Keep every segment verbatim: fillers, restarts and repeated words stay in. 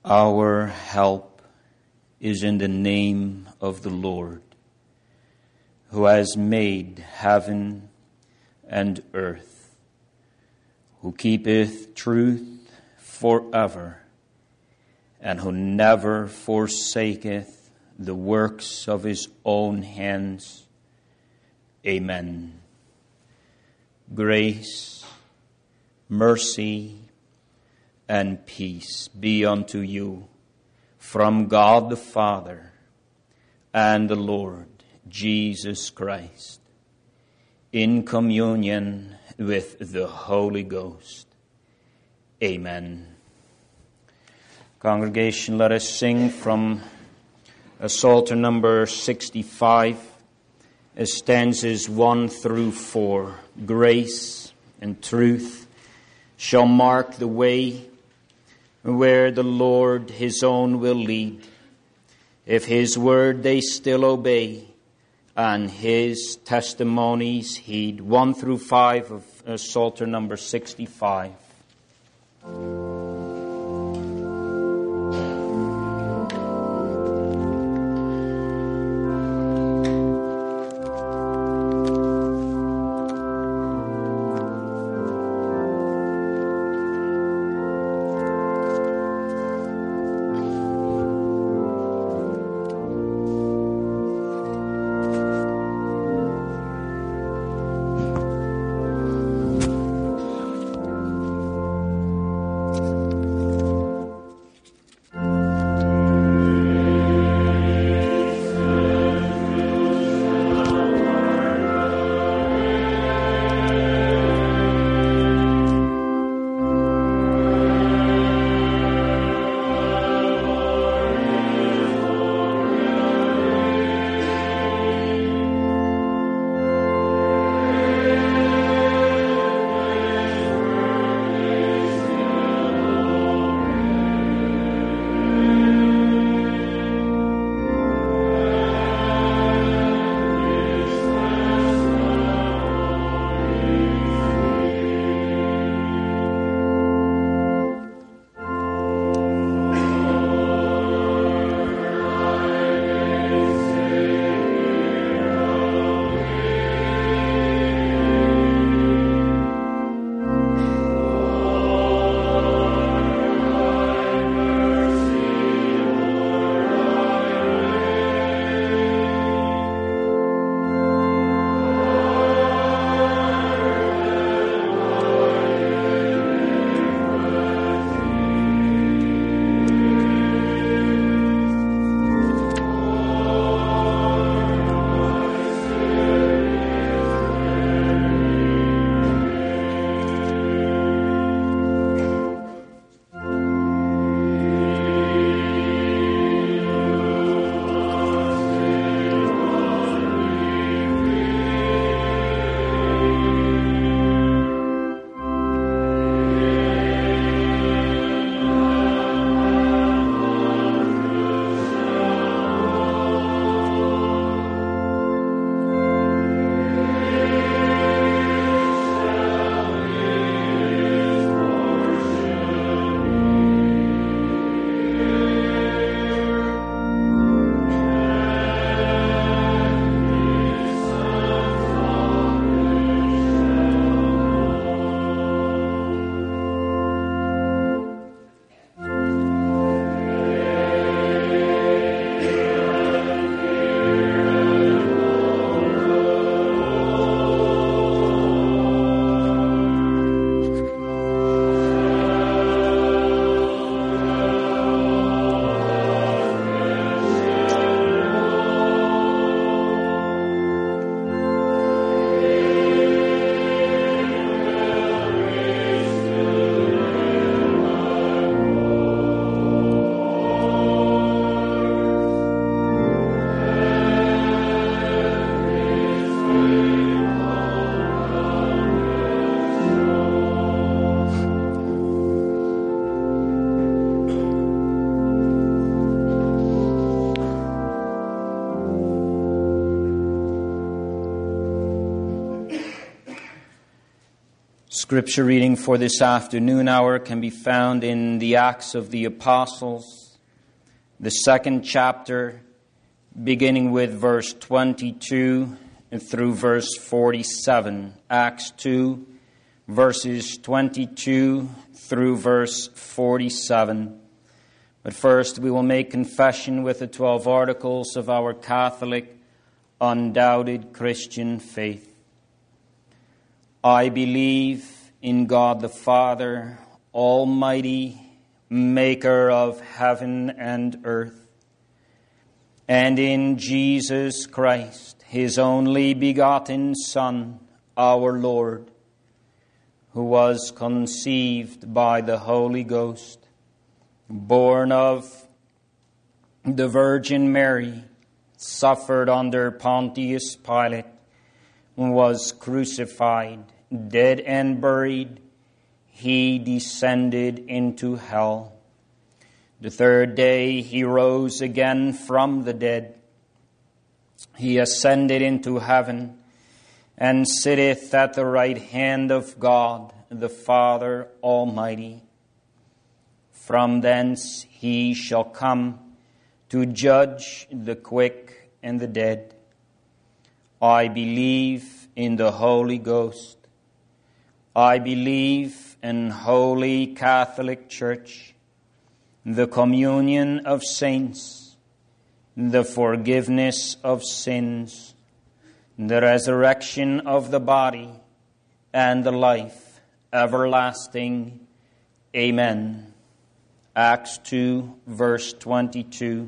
Our help is in the name of the Lord, who has made heaven and earth, who keepeth truth forever, and who never forsaketh the works of his own hands. Amen. Grace, mercy, and peace be unto you from God the Father and the Lord Jesus Christ, in communion with the Holy Ghost. Amen. Congregation, let us sing from Psalter number sixty-five, stanzas one through four. Grace and truth shall mark the way where the Lord his own will lead, if his word they still obey, and his testimonies heed. One through five of uh, Psalter number sixty-five. Scripture reading for this afternoon hour can be found in the Acts of the Apostles, the second chapter, beginning with verse twenty-two and through verse forty-seven. Acts two, verses twenty-two through verse forty-seven. But first we will make confession with the twelve articles of our Catholic, undoubted Christian faith. I believe in God the Father, Almighty, maker of heaven and earth, and in Jesus Christ, his only begotten Son, our Lord, who was conceived by the Holy Ghost, born of the Virgin Mary, suffered under Pontius Pilate, was crucified, dead and buried. He descended into hell. The third day he rose again from the dead. He ascended into heaven and sitteth at the right hand of God, the Father Almighty. From thence he shall come to judge the quick and the dead. I believe in the Holy Ghost. I believe in Holy Catholic Church, the communion of saints, the forgiveness of sins, the resurrection of the body, and the life everlasting. Amen. Acts two, verse twenty-two.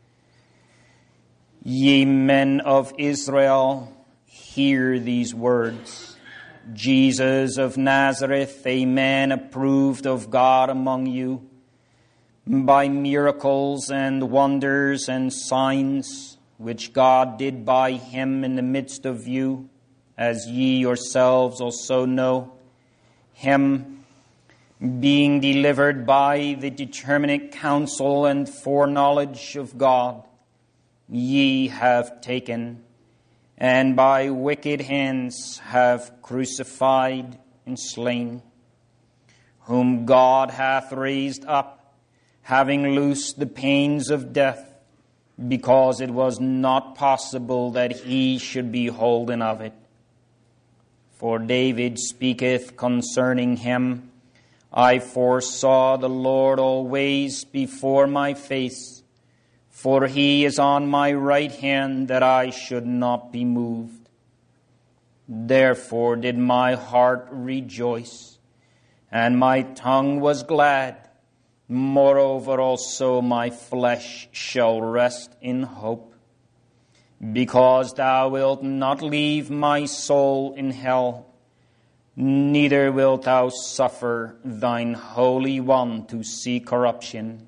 Ye men of Israel, hear these words. Jesus of Nazareth, a man approved of God among you, by miracles and wonders and signs, which God did by him in the midst of you, as ye yourselves also know, him being delivered by the determinate counsel and foreknowledge of God, ye have taken, and by wicked hands have crucified and slain, whom God hath raised up, having loosed the pains of death, because it was not possible that he should be holden of it. For David speaketh concerning him, I foresaw the Lord always before my face, for he is on my right hand, that I should not be moved. Therefore did my heart rejoice, and my tongue was glad. Moreover also my flesh shall rest in hope, because thou wilt not leave my soul in hell, neither wilt thou suffer thine Holy One to see corruption.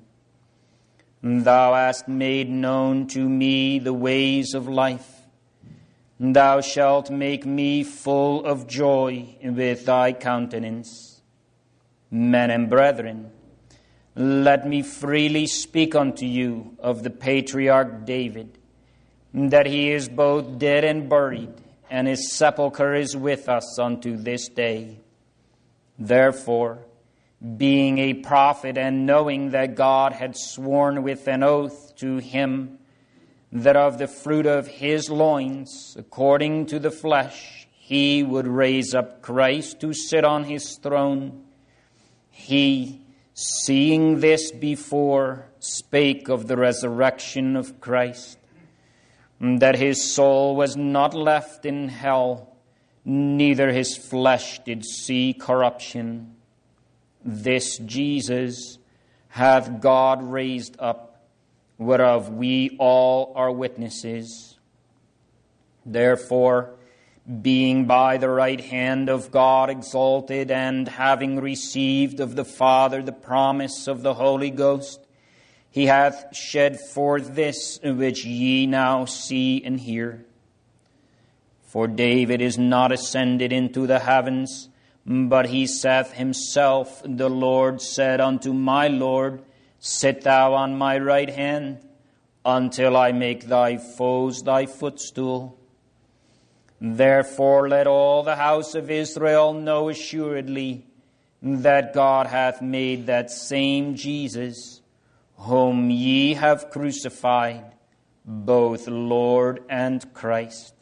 Thou hast made known to me the ways of life. Thou shalt make me full of joy with thy countenance. Men and brethren, let me freely speak unto you of the patriarch David, that he is both dead and buried, and his sepulchre is with us unto this day. Therefore, being a prophet, and knowing that God had sworn with an oath to him that of the fruit of his loins, according to the flesh, he would raise up Christ to sit on his throne, he, seeing this before, spake of the resurrection of Christ, that his soul was not left in hell, neither his flesh did see corruption. This Jesus hath God raised up, whereof we all are witnesses. Therefore, being by the right hand of God exalted, and having received of the Father the promise of the Holy Ghost, he hath shed forth this which ye now see and hear. For David is not ascended into the heavens, but he saith himself, the Lord said unto my Lord, Sit thou on my right hand, until I make thy foes thy footstool. Therefore let all the house of Israel know assuredly that God hath made that same Jesus, whom ye have crucified, both Lord and Christ.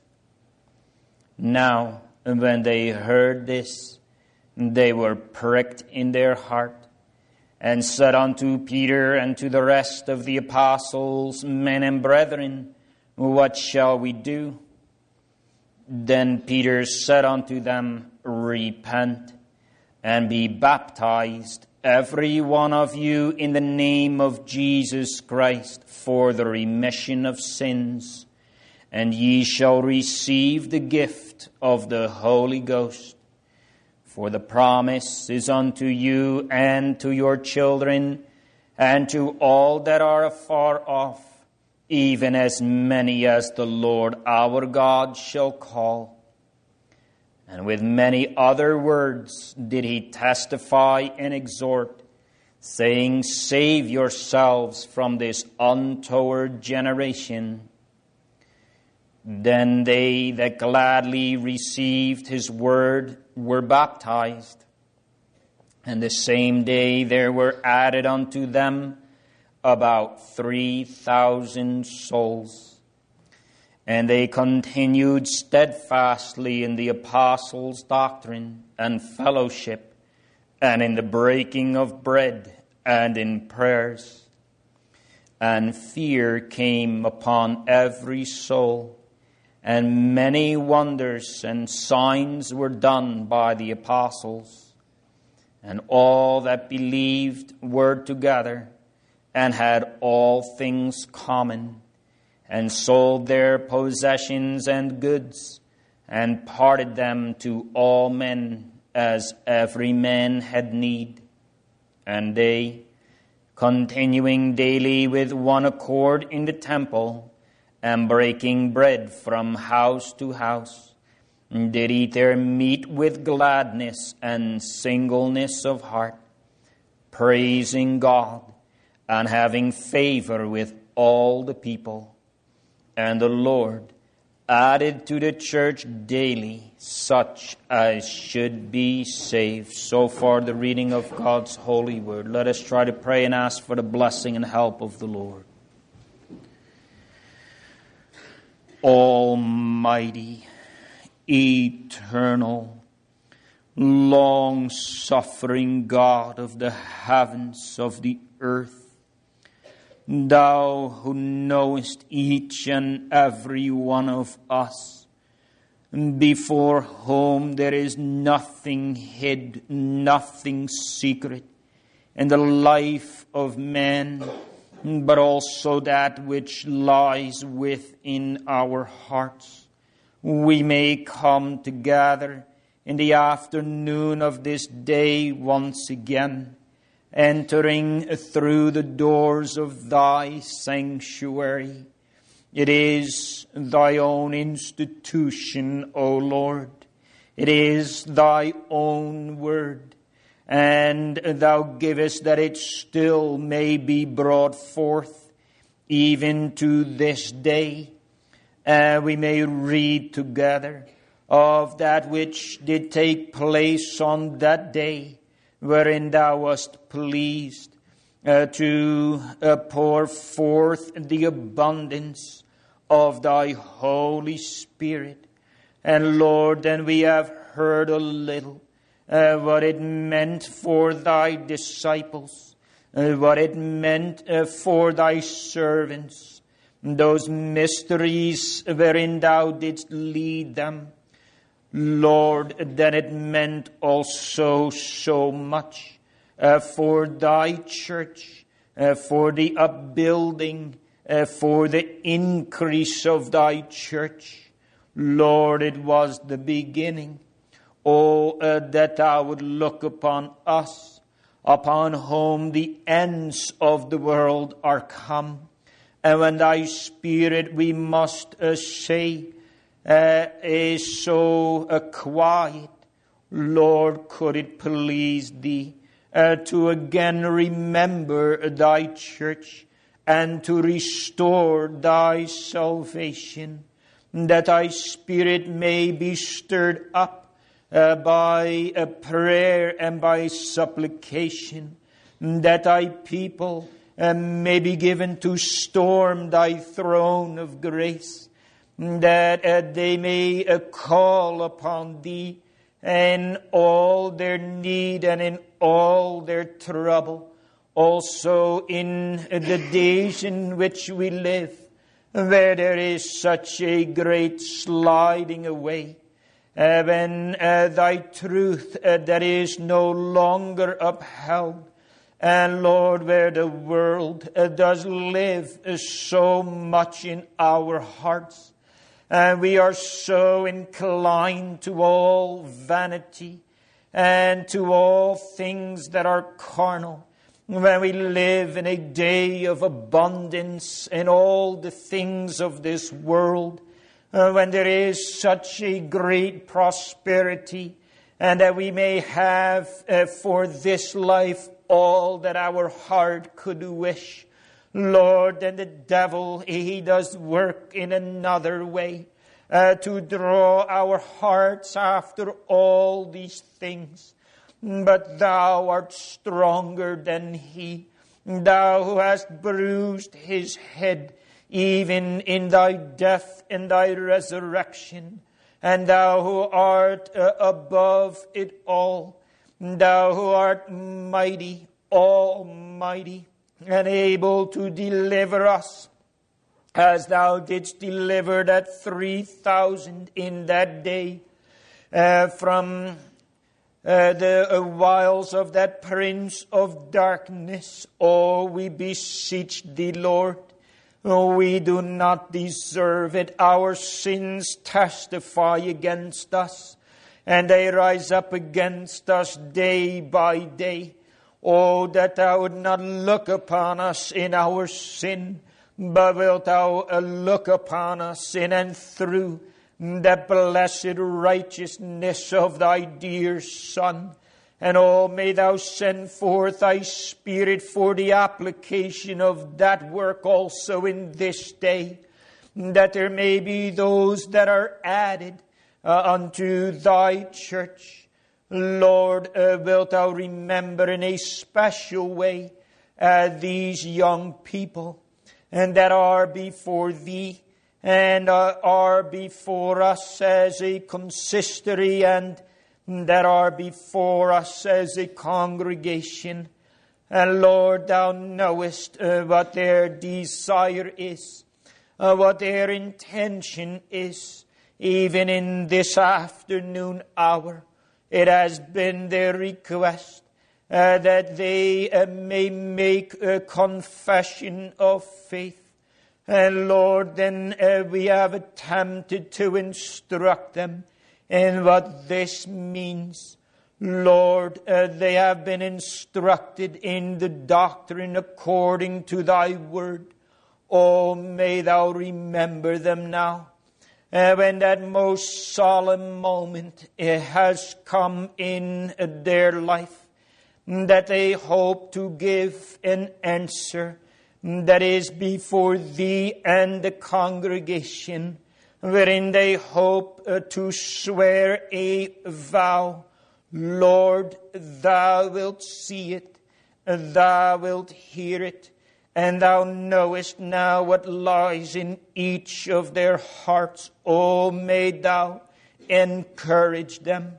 Now, when they heard this, they were pricked in their heart, and said unto Peter and to the rest of the apostles, Men and brethren, what shall we do? Then Peter said unto them, Repent, and be baptized, every one of you, in the name of Jesus Christ, for the remission of sins, and ye shall receive the gift of the Holy Ghost. For the promise is unto you and to your children, and to all that are afar off, even as many as the Lord our God shall call. And with many other words did he testify and exhort, saying, Save yourselves from this untoward generation. Then they that gladly received his word were baptized. And the same day there were added unto them about three thousand souls. And they continued steadfastly in the apostles' doctrine and fellowship, and in the breaking of bread, and in prayers. And fear came upon every soul, and many wonders and signs were done by the apostles. And all that believed were together, and had all things common, and sold their possessions and goods, and parted them to all men as every man had need. And they, continuing daily with one accord in the temple, and breaking bread from house to house, did eat their meat with gladness and singleness of heart, praising God, and having favor with all the people. And the Lord added to the church daily such as should be saved. So far the reading of God's holy word. Let us try to pray and ask for the blessing and help of the Lord. Almighty, eternal, long-suffering God of the heavens, of the earth, Thou who knowest each and every one of us, before whom there is nothing hid, nothing secret in the life of man, but also that which lies within our hearts, we may come together in the afternoon of this day once again, entering through the doors of thy sanctuary. It is thy own institution, O Lord. It is thy own word. And thou givest that it still may be brought forth even to this day. And we may read together of that which did take place on that day, wherein thou wast pleased uh, to uh, pour forth the abundance of thy Holy Spirit. And Lord, then we have heard a little uh, what it meant for thy disciples, uh, what it meant uh, for thy servants, those mysteries wherein thou didst lead them. Lord, then it meant also so much uh, for thy church, uh, for the upbuilding, uh, for the increase of thy church. Lord, it was the beginning. Oh, uh, that thou would look upon us, upon whom the ends of the world are come. And when thy Spirit, we must uh, say, Uh, is so uh, quiet, Lord, could it please thee uh, to again remember thy church and to restore thy salvation. that thy spirit may be stirred up uh, by a prayer and by supplication, that thy people uh, may be given to storm thy throne of grace, that uh, they may uh, call upon thee in all their need and in all their trouble. Also in the days in which we live, where there is such a great sliding away, uh, when uh, thy truth uh, that is no longer upheld, and Lord, where the world uh, does live uh, so much in our hearts, and we are so inclined to all vanity and to all things that are carnal, when we live in a day of abundance in all the things of this world, uh, when there is such a great prosperity, and that we may have uh, for this life all that our heart could wish. Lord, and the devil, he does work in another way uh, to draw our hearts after all these things. But thou art stronger than he, thou who hast bruised his head, even in thy death and thy resurrection, and thou who art uh, above it all, thou who art mighty, almighty, and able to deliver us, as thou didst deliver that three thousand in that day uh, from uh, the uh, wiles of that prince of darkness. Oh, we beseech thee, Lord. Oh, we do not deserve it. Our sins testify against us, and they rise up against us day by day. Oh, that thou would not look upon us in our sin, but wilt thou look upon us in and through the blessed righteousness of thy dear Son. And oh, may thou send forth thy Spirit for the application of that work also in this day, that there may be those that are added uh, unto thy church. Lord, uh, wilt thou remember in a special way uh, these young people, and that are before thee, and uh, are before us as a consistory, and that are before us as a congregation. And Lord, thou knowest uh, what their desire is, uh, what their intention is, even in this afternoon hour. It has been their request uh, that they uh, may make a confession of faith. And Lord, then uh, we have attempted to instruct them in what this means. Lord, uh, they have been instructed in the doctrine according to thy word. Oh, may thou remember them now. Uh, when that most solemn moment uh, has come in uh, their life, that they hope to give an answer that is before thee and the congregation, wherein they hope uh, to swear a vow. Lord, thou wilt see it, thou wilt hear it, and thou knowest now what lies in each of their hearts. Oh, may thou encourage them.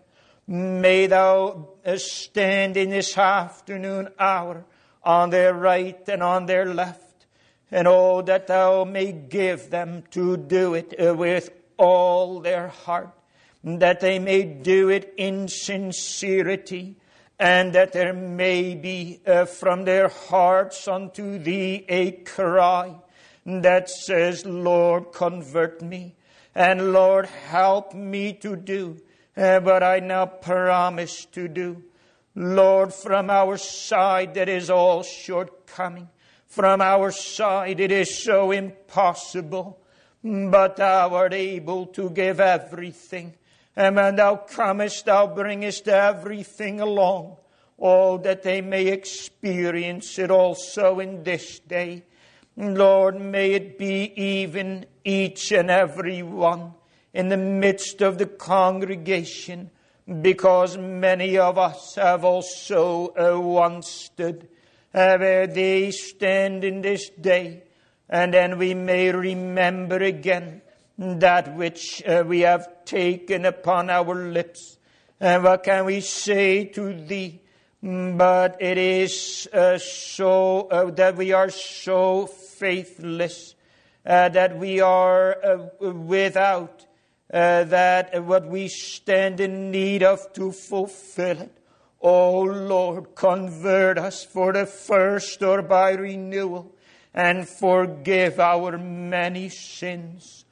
May thou stand in this afternoon hour on their right and on their left. And oh, that thou may give them to do it with all their heart, that they may do it in sincerity, and that there may be uh, from their hearts unto thee a cry that says, Lord, convert me, and Lord, help me to do uh, what I now promise to do. Lord, from our side there is all shortcoming. From our side it is so impossible, but thou art able to give everything. And when thou comest, thou bringest everything along. Oh, that they may experience it also in this day. Lord, may it be even each and every one in the midst of the congregation, because many of us have also uh, once stood uh, where they stand in this day, and then we may remember again that which uh, we have taken upon our lips. And what can we say to thee? But it is uh, so uh, that we are so faithless, uh, that we are uh, without uh, that what we stand in need of to fulfill it. O Lord, convert us for the first or by renewal, and forgive our many sins.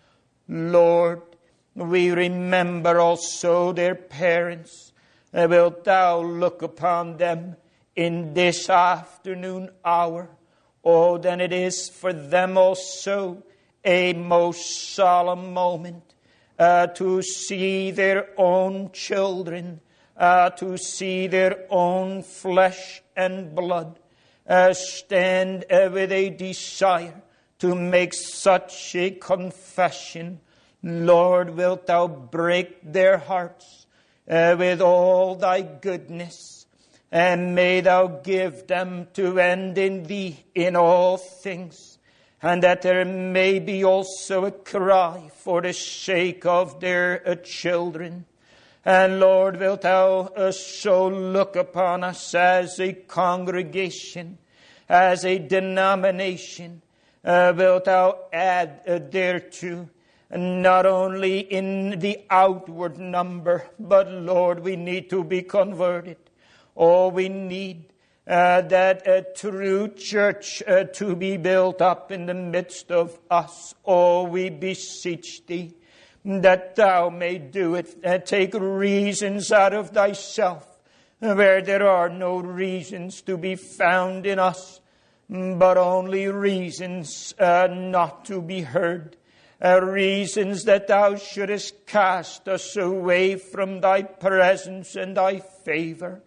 Lord, we remember also their parents. Uh, wilt thou look upon them in this afternoon hour? Oh, then it is for them also a most solemn moment uh, to see their own children, uh, to see their own flesh and blood uh, stand uh, with a desire to make such a confession. Lord, wilt thou break their hearts uh, with all thy goodness, and may thou give them to end in thee in all things, and that there may be also a cry for the sake of their uh, children. And Lord, wilt thou uh, so look upon us as a congregation, as a denomination, uh, wilt thou add uh, thereto, not only in the outward number, but Lord, we need to be converted. Oh, we need uh, that uh, true church uh, to be built up in the midst of us. Oh, we beseech thee that thou may do it. Uh, take reasons out of thyself where there are no reasons to be found in us, but only reasons uh, not to be heard. Uh, reasons that thou shouldest cast us away from thy presence and thy favor.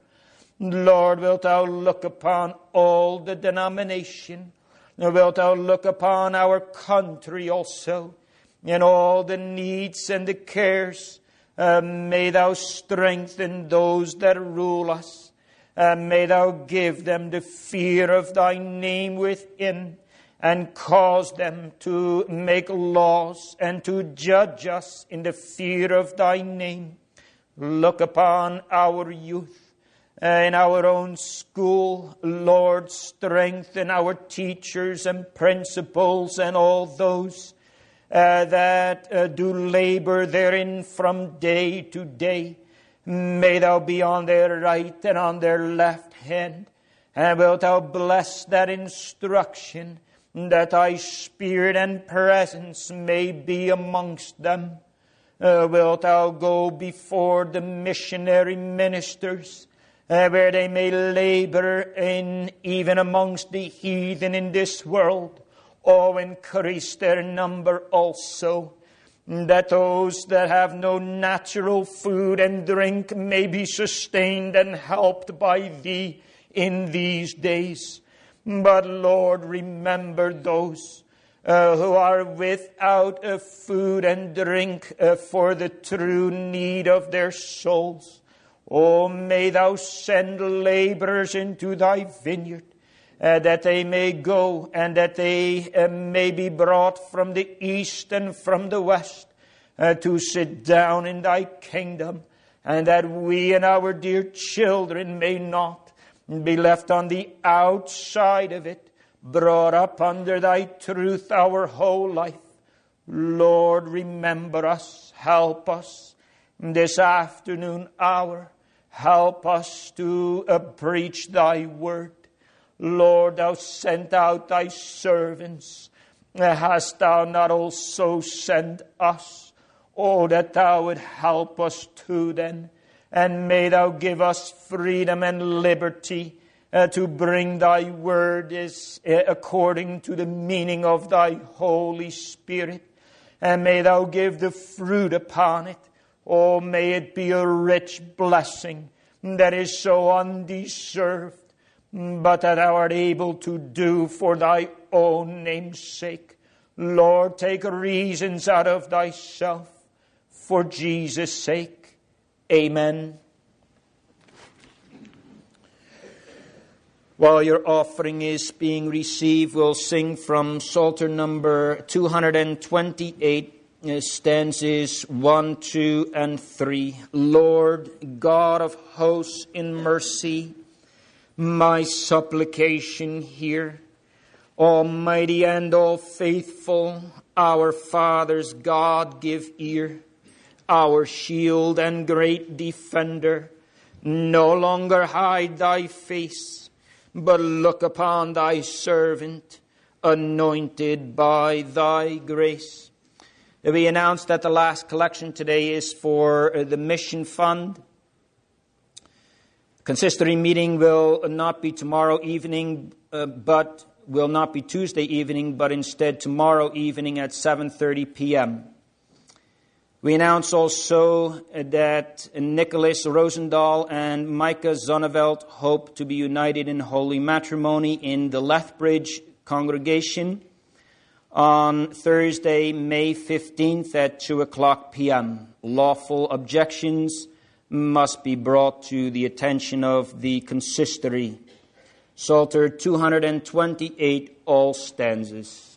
Lord, wilt thou look upon all the denomination? Wilt thou look upon our country also, in all the needs and the cares? Uh, may thou strengthen those that rule us. Uh, may thou give them the fear of thy name within, and cause them to make laws and to judge us in the fear of thy name. Look upon our youth uh, in our own school. Lord, strengthen our teachers and principals and all those uh, that uh, do labor therein from day to day. May thou be on their right and on their left hand, and wilt thou bless that instruction, that thy spirit and presence may be amongst them. Uh, wilt thou go before the missionary ministers, uh, where they may labor in even amongst the heathen in this world. Oh, increase their number also, that those that have no natural food and drink may be sustained and helped by thee in these days. But Lord, remember those uh, who are without uh, food and drink uh, for the true need of their souls. Oh, may thou send laborers into thy vineyard, uh, that they may go and that they uh, may be brought from the east and from the west uh, to sit down in thy kingdom, and that we and our dear children may not be left on the outside of it, brought up under thy truth our whole life. Lord, remember us, help us this afternoon hour. Help us to uh, preach thy word. Lord, thou sent out thy servants. Uh, hast thou not also sent us? Oh, that thou would help us too then. And may thou give us freedom and liberty uh, to bring thy word is, uh, according to the meaning of thy Holy Spirit. And may thou give the fruit upon it. Oh, may it be a rich blessing that is so undeserved. but that thou art able to do for thy own name's sake. Lord, take reasons out of thyself for Jesus' sake. Amen. While your offering is being received, we'll sing from Psalter number two hundred twenty-eight, stanzas one, two, and three. Lord, God of hosts, in mercy, my supplication hear. Almighty and all faithful, our Father's God, give ear. Our shield and great defender, no longer hide thy face, but look upon thy servant, anointed by thy grace. We announced that the last collection today is for the Mission Fund. Consistory meeting will not be tomorrow evening, uh, but will not be Tuesday evening, but instead tomorrow evening at seven thirty p.m. We announce also that Nicholas Rosendahl and Micah Zonneveld hope to be united in holy matrimony in the Lethbridge congregation on Thursday, May fifteenth at two o'clock p.m. Lawful objections must be brought to the attention of the consistory. Psalter two hundred twenty-eight, all stanzas.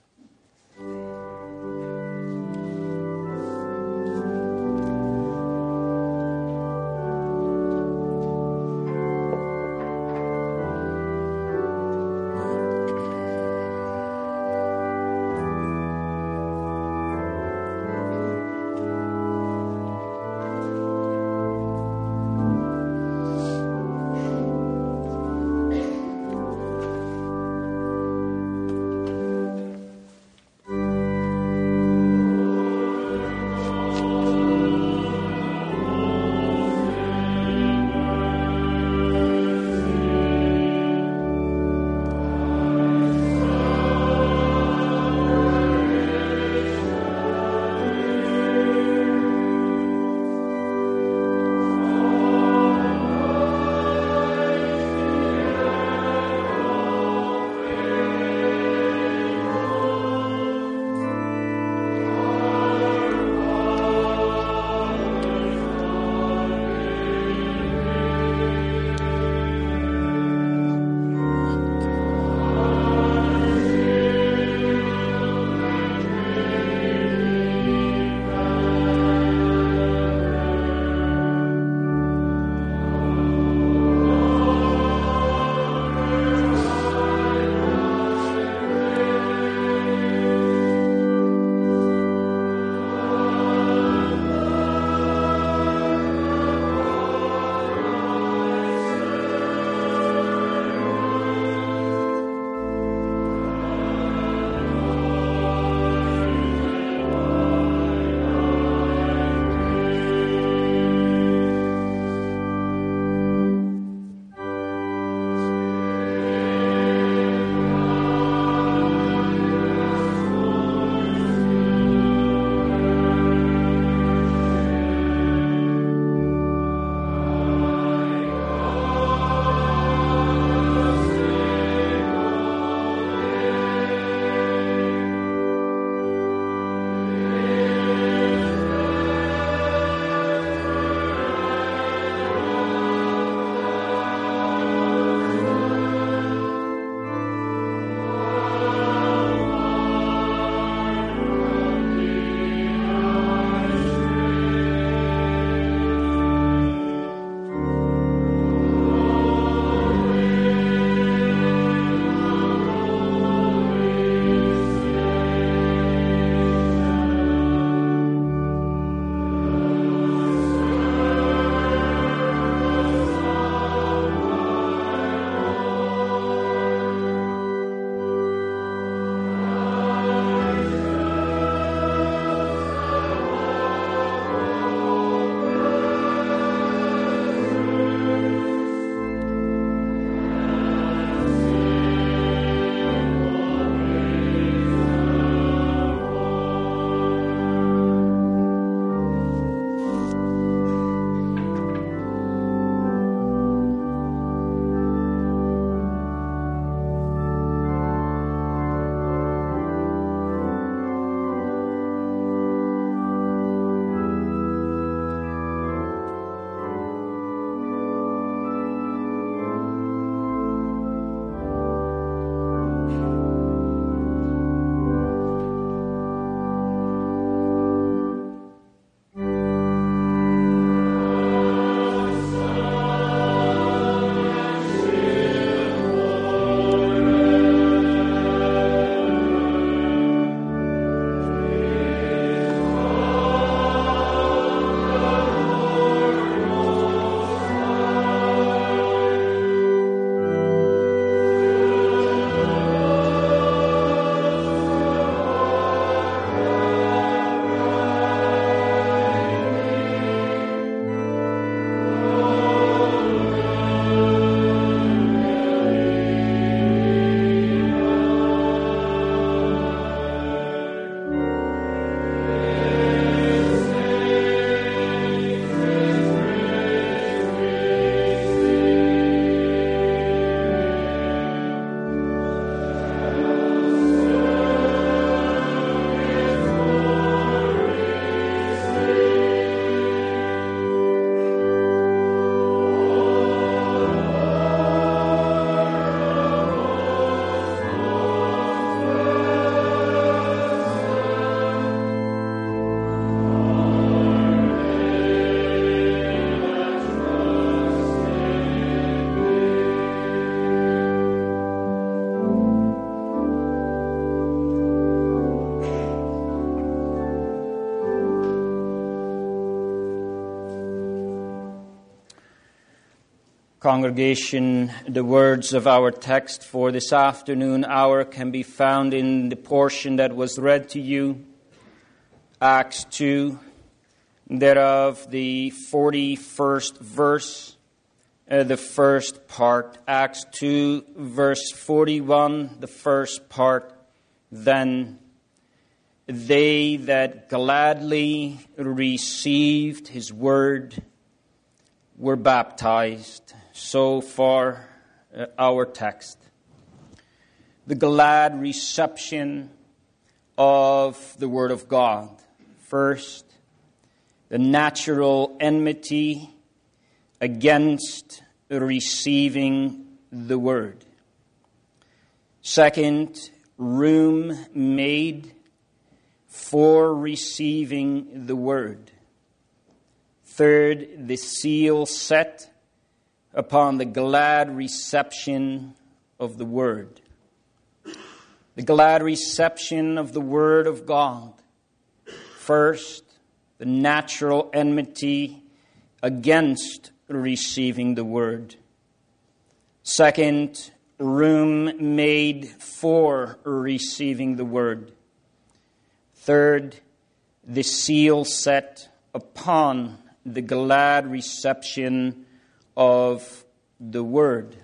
Congregation, the words of our text for this afternoon hour can be found in the portion that was read to you, Acts two, thereof the forty-first verse, uh, the first part. Acts two, verse forty-one, the first part. Then they that gladly received his word were baptized. So far, uh, our text. The glad reception of the Word of God. First, the natural enmity against receiving the Word. Second, room made for receiving the Word. Third, the seal set upon the glad reception of the Word. The glad reception of the Word of God. First, the natural enmity against receiving the Word. Second, room made for receiving the Word. Third, the seal set upon the glad reception of the Word.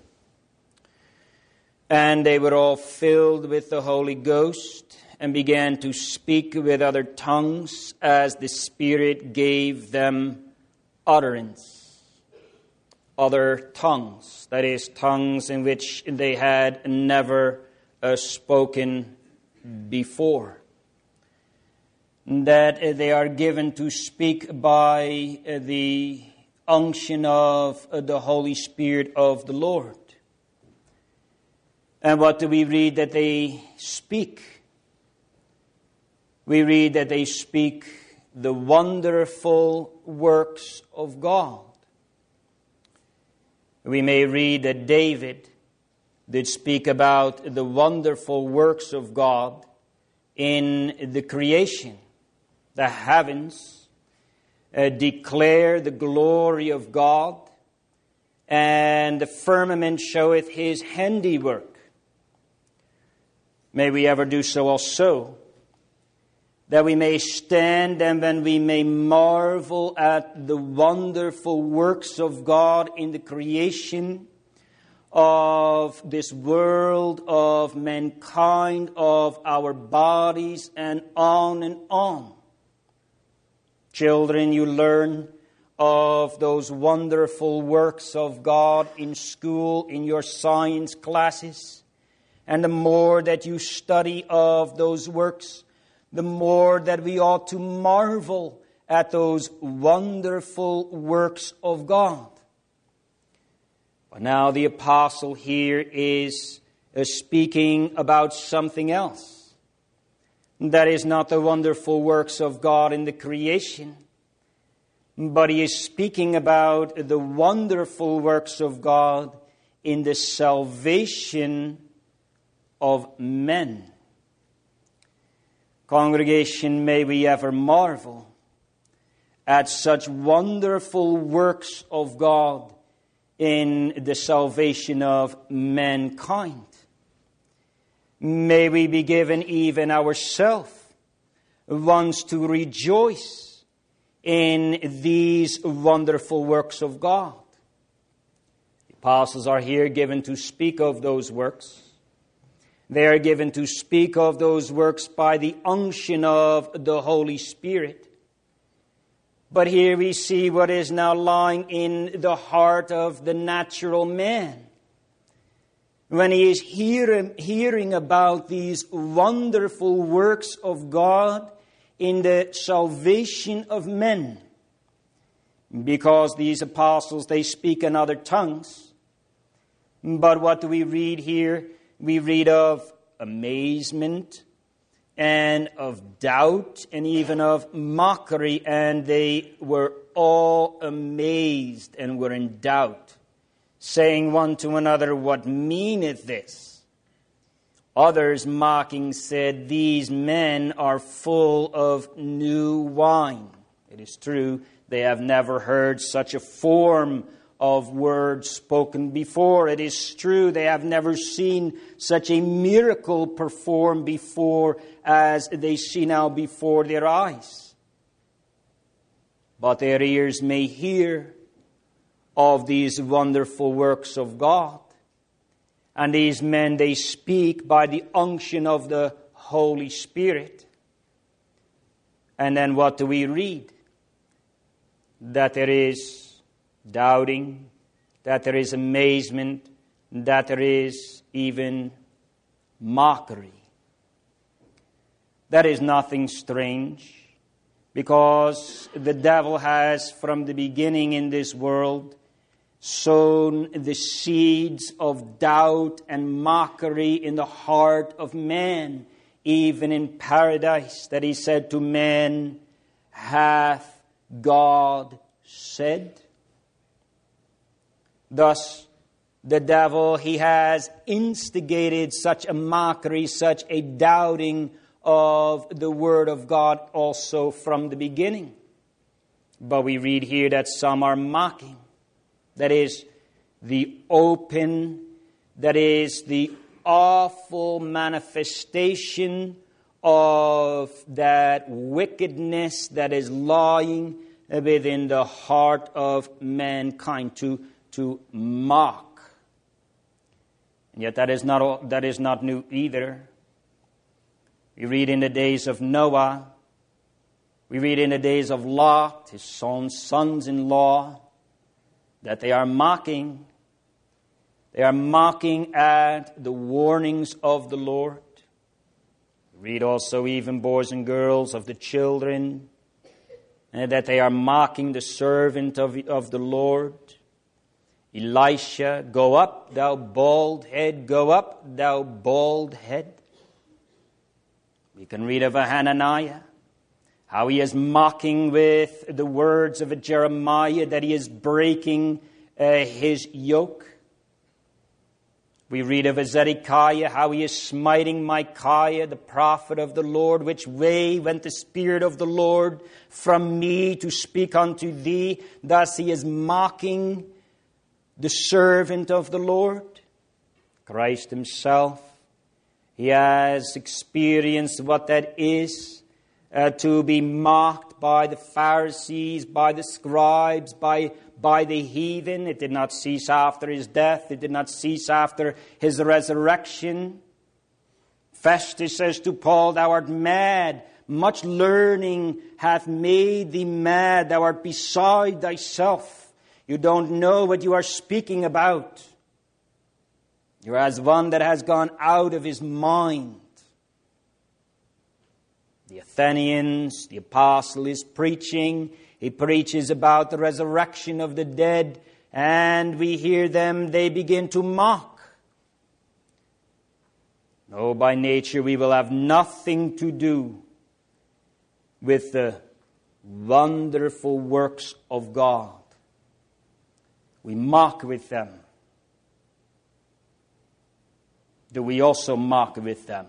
And they were all filled with the Holy Ghost and began to speak with other tongues as the Spirit gave them utterance. Other tongues, that is, tongues in which they had never uh, spoken before. That they are given to speak by uh, the unction of the Holy Spirit of the Lord. And what do we read that they speak? We read that they speak the wonderful works of God. We may read that David did speak about the wonderful works of God in the creation, the heavens, Uh, declare the glory of God, and the firmament showeth his handiwork. May we ever do so also, that we may stand and then we may marvel at the wonderful works of God in the creation of this world, of mankind, of our bodies, and on and on. Children, you learn of those wonderful works of God in school, in your science classes. And the more that you study of those works, the more that we ought to marvel at those wonderful works of God. But now the apostle here is uh, speaking about something else. That is not the wonderful works of God in the creation, but he is speaking about the wonderful works of God in the salvation of men. Congregation, may we ever marvel at such wonderful works of God in the salvation of mankind. May we be given even ourselves once to rejoice in these wonderful works of God. The apostles are here given to speak of those works. They are given to speak of those works by the unction of the Holy Spirit. But here we see what is now lying in the heart of the natural man. When he is hearing, hearing about these wonderful works of God in the salvation of men. Because these apostles, they speak in other tongues. But what do we read here? We read of amazement and of doubt and even of mockery. And they were all amazed and were in doubt, saying one to another, "What meaneth this?" Others mocking said, "These men are full of new wine." It is true, they have never heard such a form of words spoken before. It is true they have never seen such a miracle performed before as they see now before their eyes. But their ears may hear of these wonderful works of God. And these men, they speak by the unction of the Holy Spirit. And then what do we read? That there is doubting, that there is amazement, that there is even mockery. That is nothing strange, because the devil has from the beginning in this world sown the seeds of doubt and mockery in the heart of man, even in paradise, that he said to man, hath God said? Thus, the devil, he has instigated such a mockery, such a doubting of the Word of God also from the beginning. But we read here that some are mocking. That is the open, that is the awful manifestation of that wickedness that is lying within the heart of mankind, to, to mock. And yet that is not, that is not new either. We read in the days of Noah, we read in the days of Lot, his son's sons-in-law, that they are mocking. They are mocking at the warnings of the Lord. Read also even boys and girls of the children, and that they are mocking the servant of, of the Lord. Elisha, go up, thou bald head, go up, thou bald head. We can read of a Hananiah, how he is mocking with the words of a Jeremiah, that he is breaking uh, his yoke. We read of a Zedekiah, how he is smiting Micaiah, the prophet of the Lord. Which way went the Spirit of the Lord from me to speak unto thee? Thus he is mocking the servant of the Lord. Christ himself, he has experienced what that is. Uh, to be mocked by the Pharisees, by the scribes, by, by the heathen. It did not cease after his death. It did not cease after his resurrection. Festus says to Paul, thou art mad. Much learning hath made thee mad. Thou art beside thyself. You don't know what you are speaking about. You're as one that has gone out of his mind. The Athenians, the apostle is preaching. He preaches about the resurrection of the dead. And we hear them, they begin to mock. No, by nature we will have nothing to do with the wonderful works of God. We mock with them. Do we also mock with them?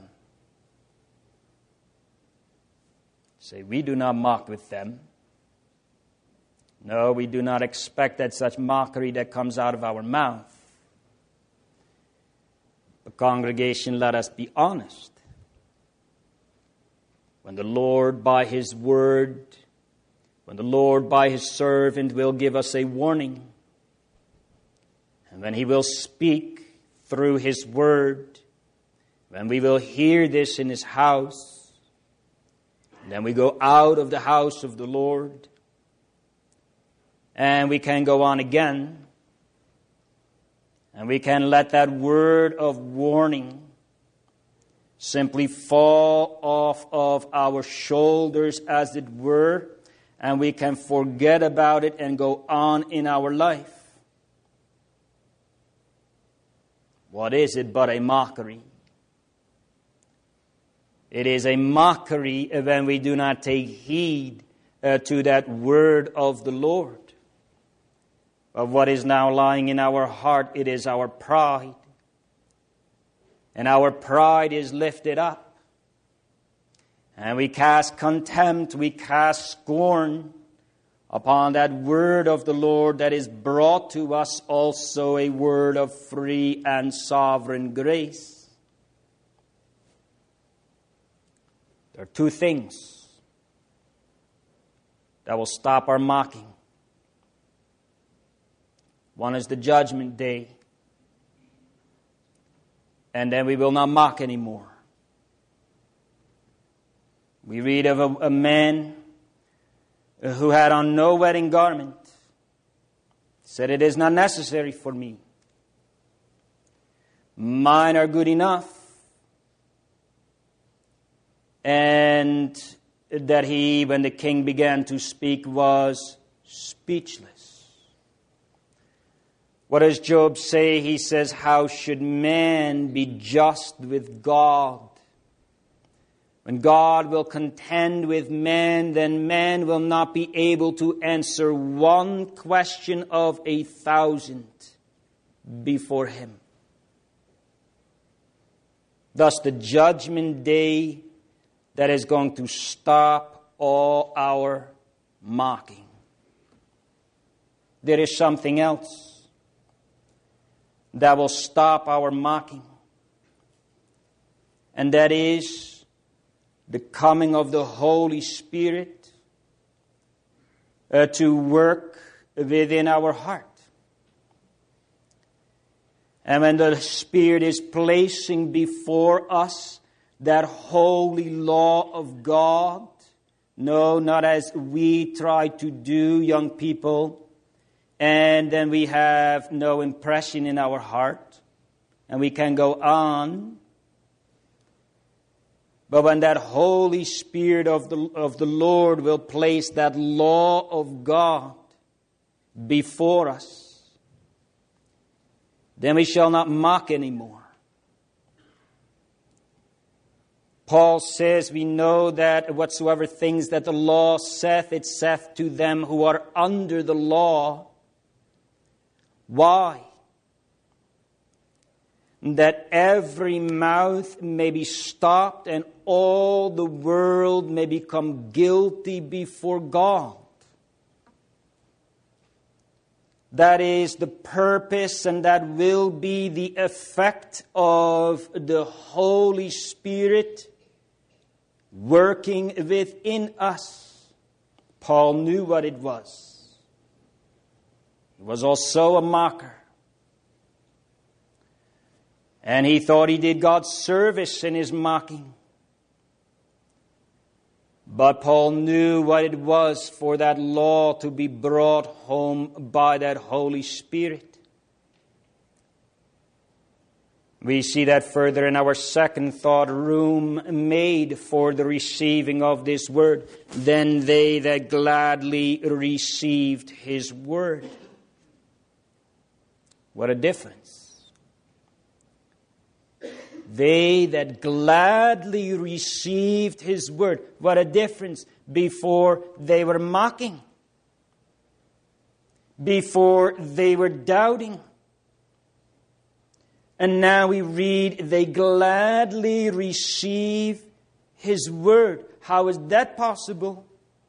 Say, we do not mock with them. No, we do not expect that such mockery that comes out of our mouth. But congregation, let us be honest. When the Lord by His word, when the Lord by His servant will give us a warning, and when He will speak through His word, when we will hear this in His house, then we go out of the house of the Lord, and we can go on again, and we can let that word of warning simply fall off of our shoulders, as it were, and we can forget about it and go on in our life. What is it but a mockery? It is a mockery when we do not take heed uh, to that word of the Lord. Of what is now lying in our heart, it is our pride. And our pride is lifted up. And we cast contempt, we cast scorn upon that word of the Lord that is brought to us also a word of free and sovereign grace. There are two things that will stop our mocking. One is the judgment day, and then we will not mock anymore. We read of a, a man who had on no wedding garment, said, "It is not necessary for me. Mine are good enough." And that he, when the king began to speak, was speechless. What does Job say? He says, "How should man be just with God? When God will contend with man, then man will not be able to answer one question of a thousand before him." Thus the judgment day that is going to stop all our mocking. There is something else that will stop our mocking, and that is the coming of the Holy Spirit uh, to work within our heart. And when the Spirit is placing before us that holy law of God, no, not as we try to do, young people, and then we have no impression in our heart, and we can go on. But when that Holy Spirit of the, of the Lord will place that law of God before us, then we shall not mock anymore. Paul says, we know that whatsoever things that the law saith, it saith to them who are under the law. Why? That every mouth may be stopped and all the world may become guilty before God. That is the purpose, and that will be the effect of the Holy Spirit working within us. Paul knew what it was. He was also a mocker. And he thought he did God service in his mocking. But Paul knew what it was for that law to be brought home by that Holy Spirit. We see that further in our second thought, room made for the receiving of this word. Then they that gladly received his word. What a difference. They that gladly received his word. What a difference. Before they were mocking. Before they were doubting. And now we read, they gladly receive his word. How is that possible?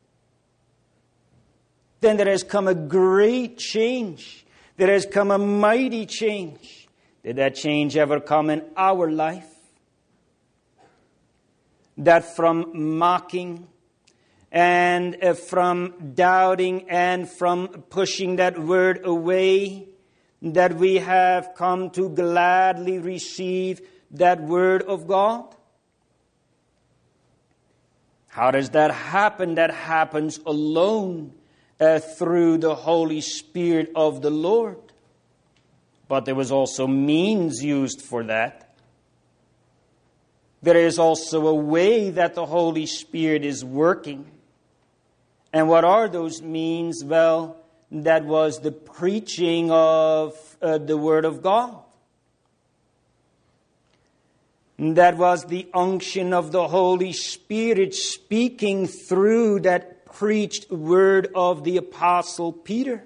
Then there has come a great change. There has come a mighty change. Did that change ever come in our life? That from mocking and from doubting and from pushing that word away, that we have come to gladly receive that word of God? How does that happen? That happens alone uh, through the Holy Spirit of the Lord. But there was also means used for that. There is also a way that the Holy Spirit is working. And what are those means? Well, that was the preaching of uh, the Word of God. That was the unction of the Holy Spirit speaking through that preached word of the Apostle Peter.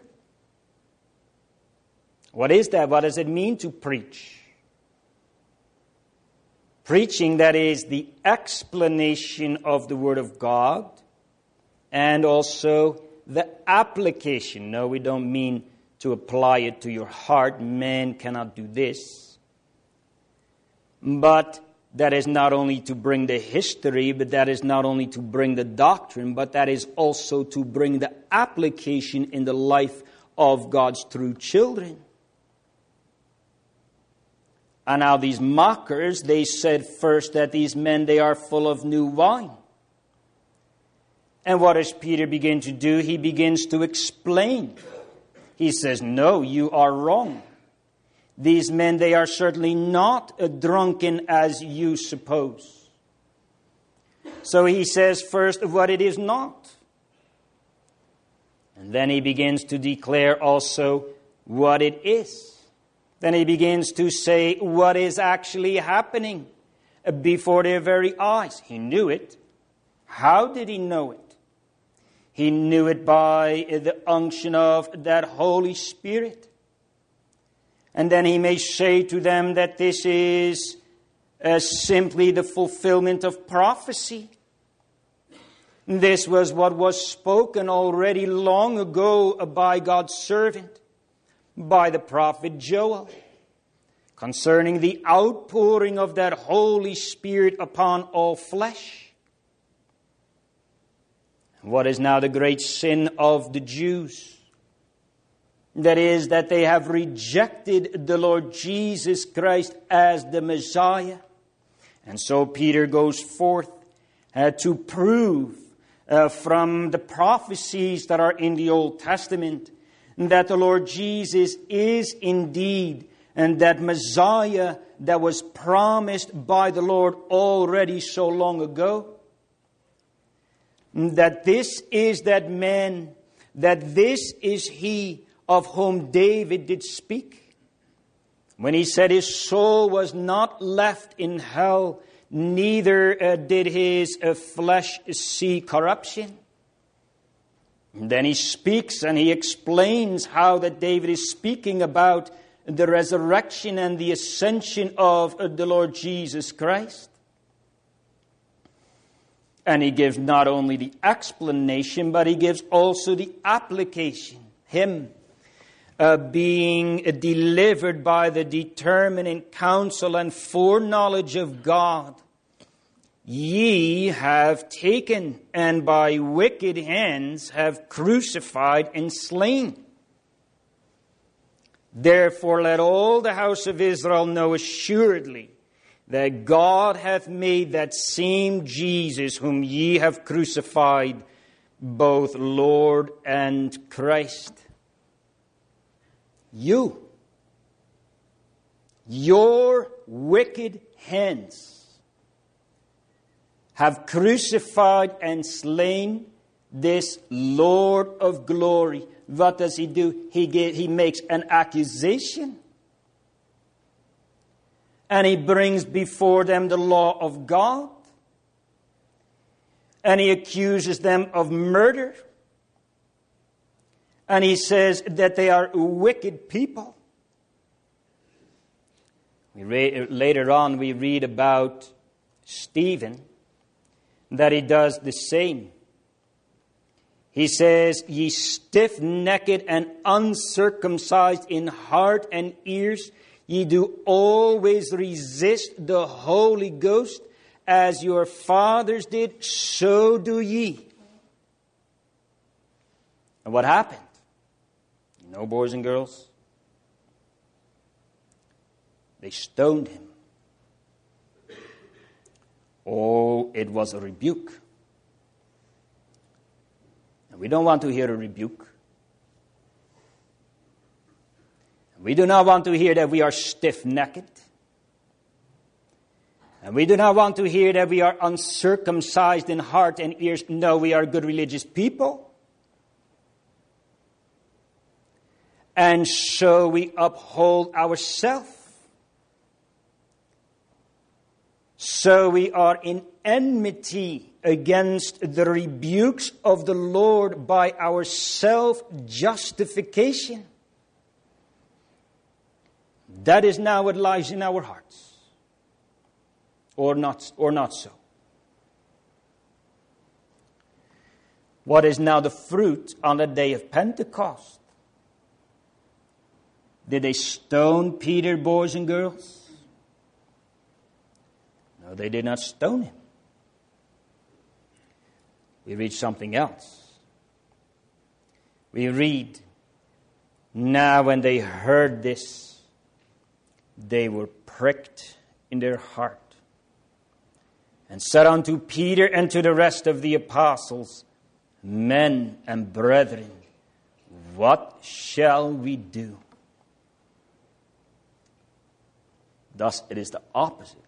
What is that? What does it mean to preach? Preaching, that is the explanation of the Word of God, and also the application. No, we don't mean to apply it to your heart. Man cannot do this. But that is not only to bring the history, but that is not only to bring the doctrine, but that is also to bring the application in the life of God's true children. And now these mockers, they said first that these men, they are full of new wine. And what does Peter begin to do? He begins to explain. He says, no, you are wrong. These men, they are certainly not drunken as you suppose. So he says first what it is not. And then he begins to declare also what it is. Then he begins to say what is actually happening before their very eyes. He knew it. How did he know it? He knew it by the unction of that Holy Spirit. And then he may say to them that this is uh, simply the fulfillment of prophecy. This was what was spoken already long ago by God's servant, by the prophet Joel, concerning the outpouring of that Holy Spirit upon all flesh. What is now the great sin of the Jews? That is, that they have rejected the Lord Jesus Christ as the Messiah. And so Peter goes forth uh, to prove uh, from the prophecies that are in the Old Testament that the Lord Jesus is indeed and that Messiah that was promised by the Lord already so long ago. That this is that man, that this is he of whom David did speak, when he said his soul was not left in hell, neither uh, did his uh, flesh see corruption. And then he speaks and he explains how that David is speaking about the resurrection and the ascension of uh, the Lord Jesus Christ. And he gives not only the explanation, but he gives also the application. Him Uh, being uh, delivered by the determining counsel and foreknowledge of God, ye have taken and by wicked hands have crucified and slain. Therefore let all the house of Israel know assuredly that God hath made that same Jesus whom ye have crucified, both Lord and Christ. You, your wicked hands have crucified and slain this Lord of glory. What does he do? He, get, he makes an accusation. And he brings before them the law of God. And he accuses them of murder. And he says that they are wicked people. We re- later on we read about Stephen, that he does the same. He says, ye stiff-necked and uncircumcised in heart and ears, ye do always resist the Holy Ghost, as your fathers did, so do ye. And what happened? You know, boys and girls? They stoned him. Oh, it was a rebuke. And we don't want to hear a rebuke. We do not want to hear that we are stiff-necked. And we do not want to hear that we are uncircumcised in heart and ears. No, we are good religious people. And so we uphold ourselves. So we are in enmity against the rebukes of the Lord by our self-justification. That is now what lies in our hearts. Or not, or not so. What is now the fruit on the day of Pentecost? Did they stone Peter, boys and girls? No, they did not stone him. We read something else. We read, now when they heard this, they were pricked in their heart, and said unto Peter and to the rest of the apostles, men and brethren, what shall we do? Thus it is the opposite.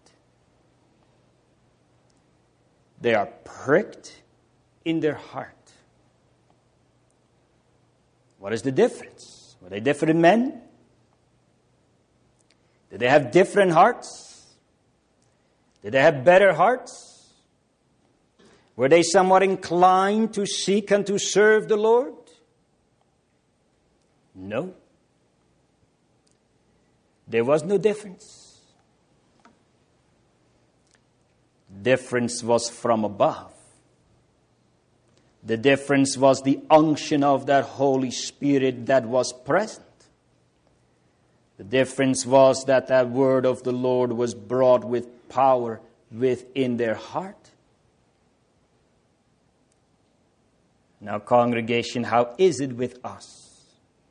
They are pricked in their heart. What is the difference? Were they different men? Did they have different hearts? Did they have better hearts? Were they somewhat inclined to seek and to serve the Lord? No. There was no difference. Difference was from above. The difference was the unction of that Holy Spirit that was present. The difference was that that word of the Lord was brought with power within their heart. Now, congregation, how is it with us?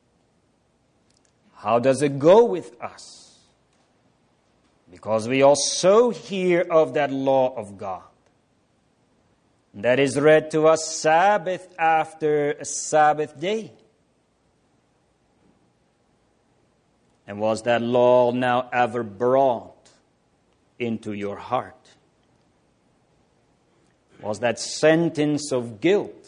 How does it go with us? Because we also hear of that law of God that is read to us Sabbath after a Sabbath day. And was that law now ever brought into your heart? Was that sentence of guilt,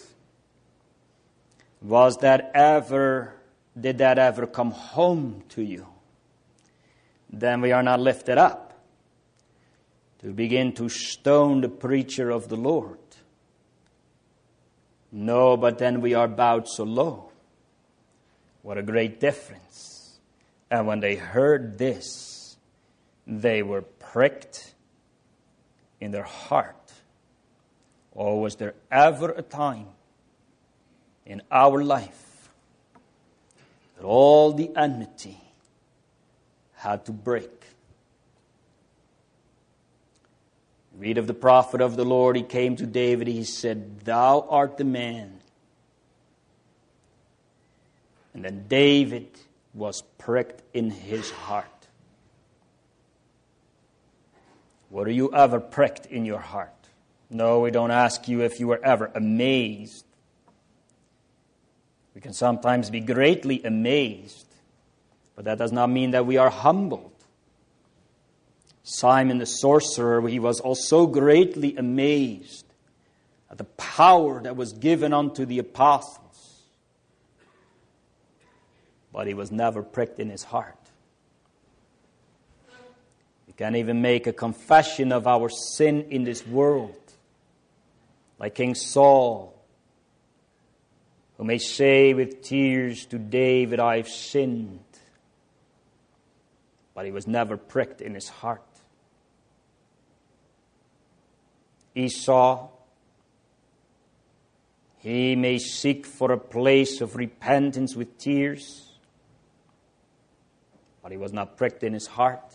was that ever, did that ever come home to you? Then we are not lifted up to begin to stone the preacher of the Lord. No, but then we are bowed so low. What a great difference. And when they heard this, they were pricked in their heart. Or was there ever a time in our life that all the enmity had to break? Read of the prophet of the Lord. He came to David. He said, thou art the man. And then David was pricked in his heart. Were you ever pricked in your heart? No, we don't ask you if you were ever amazed. We can sometimes be greatly amazed, but that does not mean that we are humbled. Simon the sorcerer, he was also greatly amazed at the power that was given unto the apostles. But he was never pricked in his heart. We can't even make a confession of our sin in this world, like King Saul, who may say with tears to David, I have sinned. But he was never pricked in his heart. Esau, he may seek for a place of repentance with tears, but he was not pricked in his heart.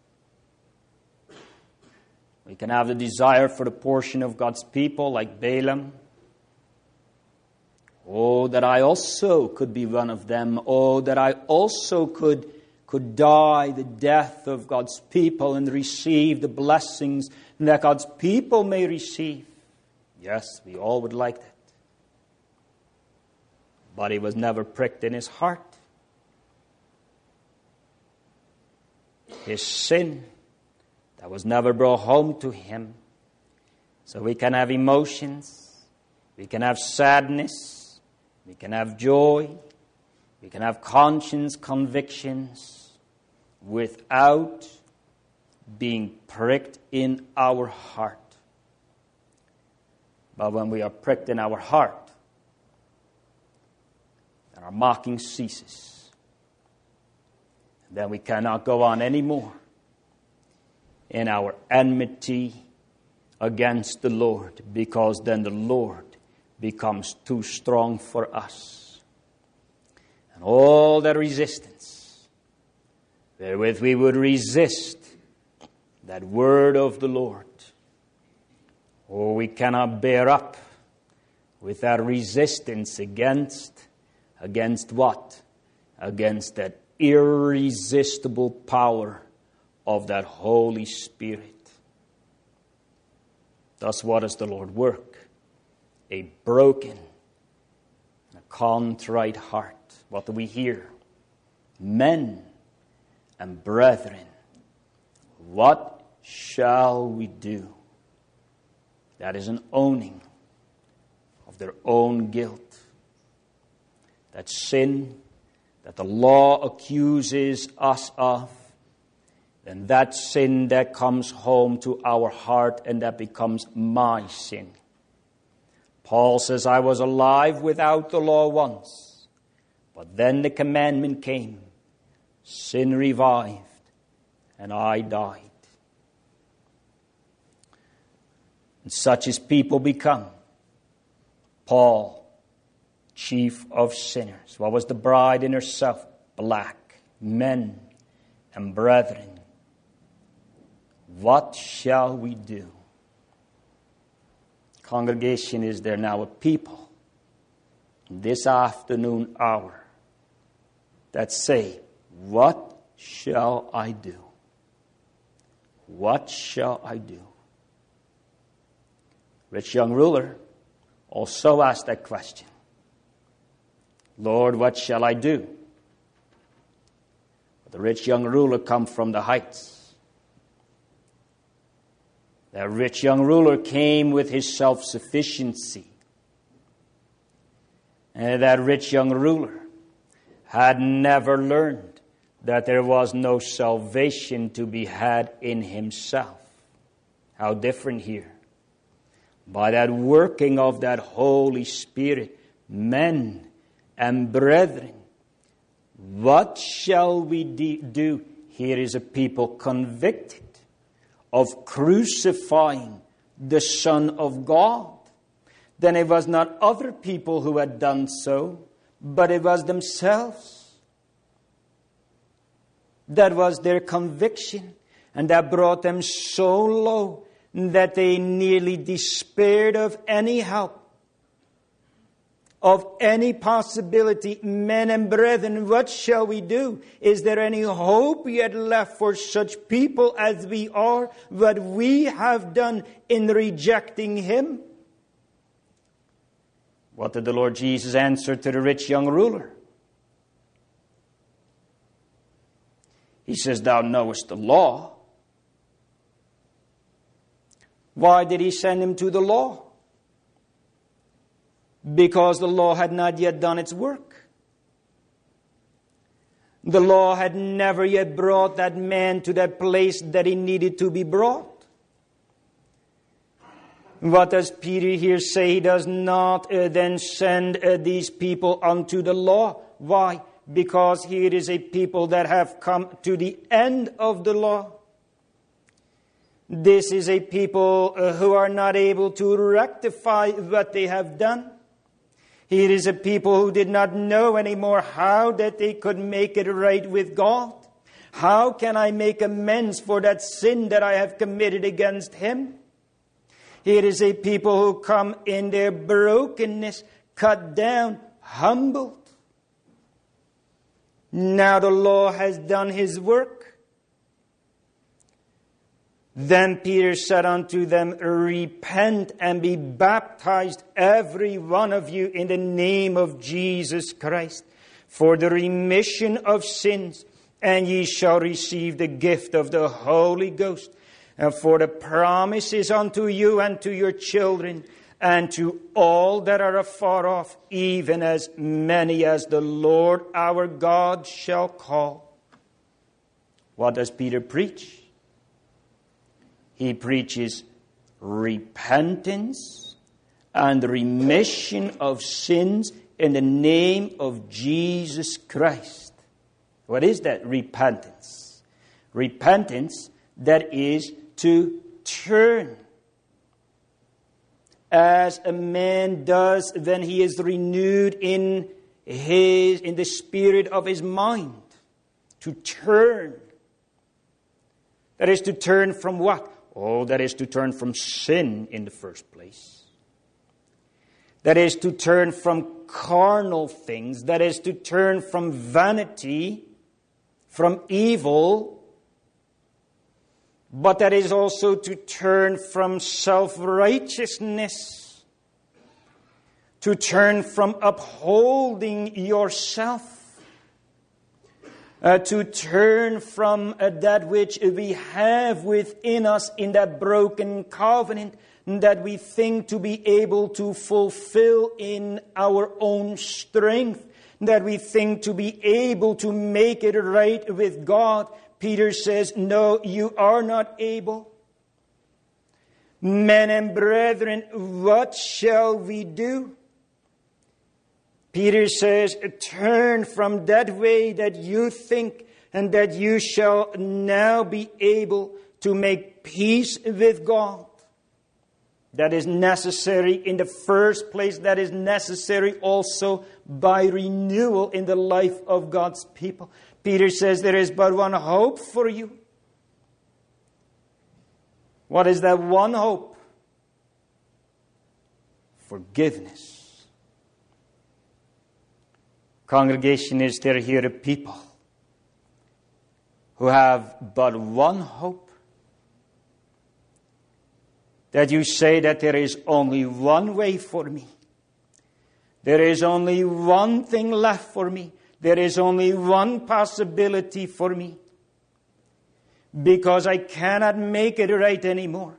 We can have the desire for the portion of God's people like Balaam. Oh, that I also could be one of them. Oh, that I also could, could die the death of God's people and receive the blessings that God's people may receive. Yes, we all would like that. But he was never pricked in his heart. His sin, that was never brought home to him. So we can have emotions, we can have sadness, we can have joy, we can have conscience convictions without being pricked in our heart. But when we are pricked in our heart, then our mocking ceases. Then we cannot go on anymore in our enmity against the Lord, because then the Lord becomes too strong for us. And all the resistance wherewith we would resist that word of the Lord, oh, we cannot bear up with that resistance against, against what? Against that irresistible power of that Holy Spirit. Thus, what does the Lord work? A broken, a contrite heart. What do we hear? Men and brethren, what shall we do? That is an owning of their own guilt. That sin that the law accuses us of, and that sin that comes home to our heart and that becomes my sin. Paul says, I was alive without the law once, but then the commandment came. Sin revived, and I died. And such as people become. Paul, chief of sinners. What was the bride in herself? Black. Men and brethren, what shall we do? Congregation, is there now a people in this afternoon hour that say, what shall I do? What shall I do? Rich young ruler also asked that question. Lord, what shall I do? But the rich young ruler come from the heights. That rich young ruler came with his self-sufficiency. And that rich young ruler had never learned that there was no salvation to be had in himself. How different here. By that working of that Holy Spirit, men and brethren, what shall we de- do? Here is a people convicted of crucifying the Son of God. Then it was not other people who had done so, but it was themselves. That was their conviction, and that brought them so low that they nearly despaired of any help, of any possibility. Men and brethren, what shall we do? Is there any hope yet left for such people as we are? What we have done in rejecting Him? What did the Lord Jesus answer to the rich young ruler? He says, thou knowest the law. Why did He send him to the law? Because the law had not yet done its work. The law had never yet brought that man to that place that he needed to be brought. What does Peter here say? He does not uh, then send uh, these people unto the law. Why? Because here is a people that have come to the end of the law. This is a people uh, who are not able to rectify what they have done. Here is a people who did not know anymore how that they could make it right with God. How can I make amends for that sin that I have committed against Him? Here is a people who come in their brokenness, cut down, humbled. Now the law has done His work. Then Peter said unto them, repent and be baptized, every one of you, in the name of Jesus Christ, for the remission of sins, and ye shall receive the gift of the Holy Ghost. And for the promise is unto you and to your children, and to all that are afar off, even as many as the Lord our God shall call. What does Peter preach? He preaches repentance and remission of sins in the name of Jesus Christ. What is that repentance? Repentance, that is to turn. as a man does when he is renewed in his in the spirit of his mind. To turn. That is to turn from what? Oh, that is to turn from sin in the first place. That is to turn from carnal things. That is to turn from vanity, from evil. But that is also to turn from self-righteousness. To turn from upholding yourself. Uh, to turn from uh, that which we have within us in that broken covenant that we think to be able to fulfill in our own strength, that we think to be able to make it right with God. Peter says, no, you are not able. Men and brethren, what shall we do? Peter says, turn from that way that you think, and that you shall now be able to make peace with God. That is necessary in the first place. That is necessary also by renewal in the life of God's people. Peter says there is but one hope for you. What is that one hope? Forgiveness. Congregation, is there here a people who have but one hope? That you say that there is only one way for me. There is only one thing left for me. There is only one possibility for me. Because I cannot make it right anymore.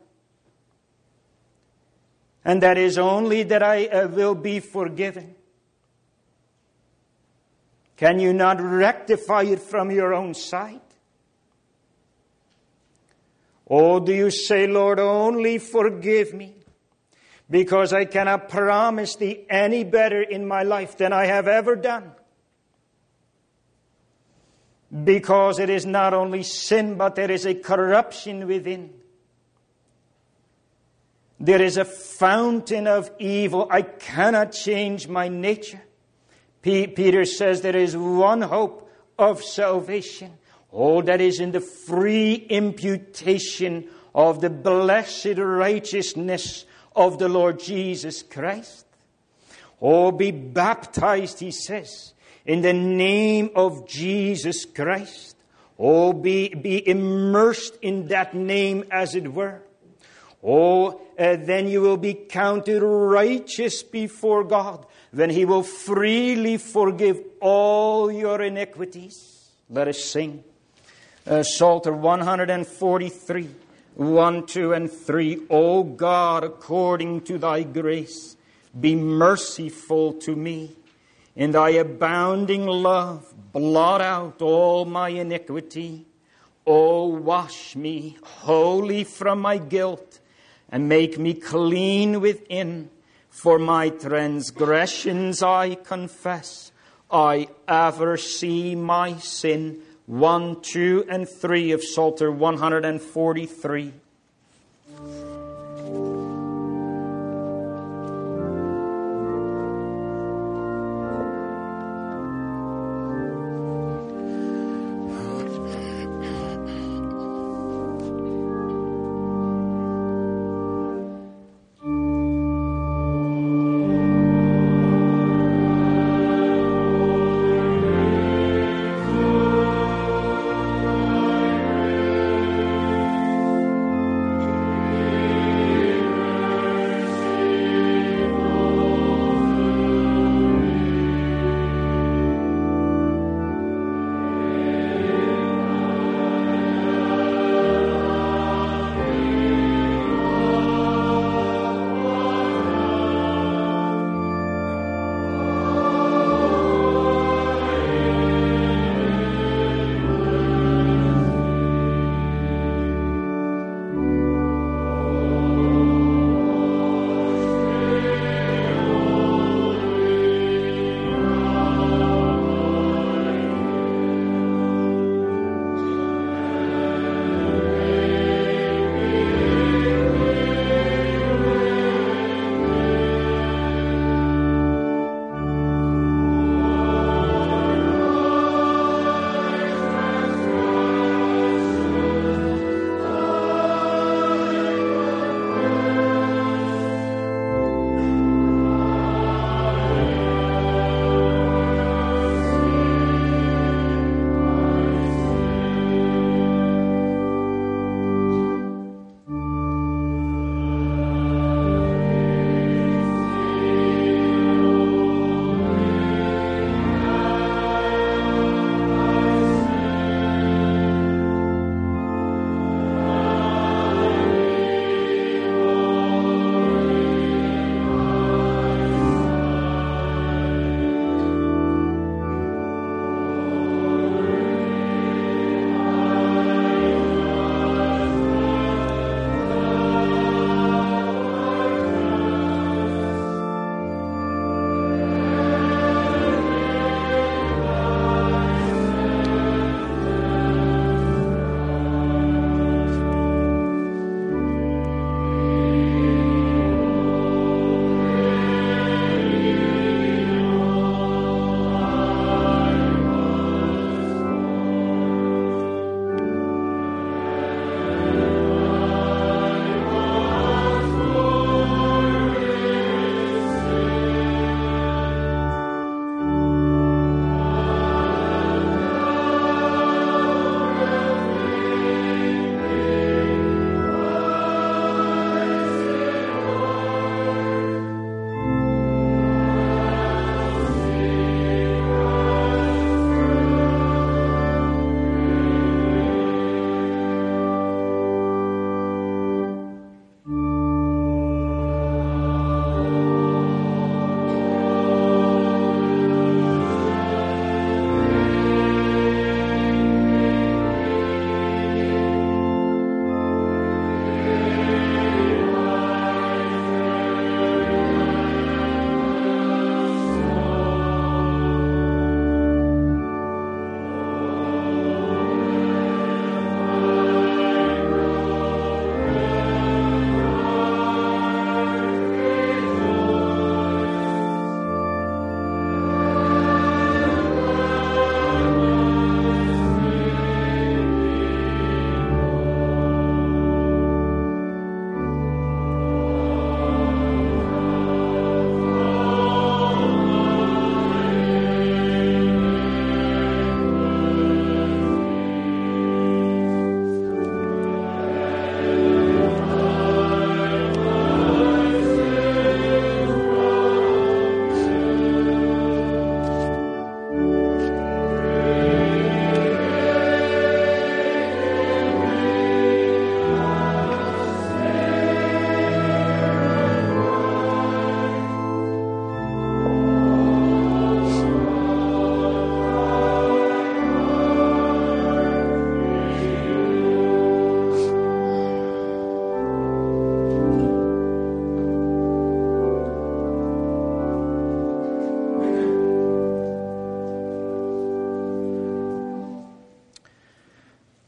And that is only that I uh, will be forgiven. Can you not rectify it from your own side? Or do you say, Lord, only forgive me, because I cannot promise thee any better in my life than I have ever done? Because it is not only sin, but there is a corruption within. There is a fountain of evil. I cannot change my nature. Peter says there is one hope of salvation. Oh, that is in the free imputation of the blessed righteousness of the Lord Jesus Christ. Oh, be baptized, he says, in the name of Jesus Christ. Oh, be, be immersed in that name, as it were. Oh, uh, then you will be counted righteous before God, when he will freely forgive all your iniquities. Let us sing. Uh, Psalter one forty-three, one, two, and three. O God, according to thy grace, be merciful to me. In thy abounding love, blot out all my iniquity. O wash me wholly from my guilt, and make me clean within. For my transgressions I confess, I ever see my sin. One, two, and three of Psalter one forty-three.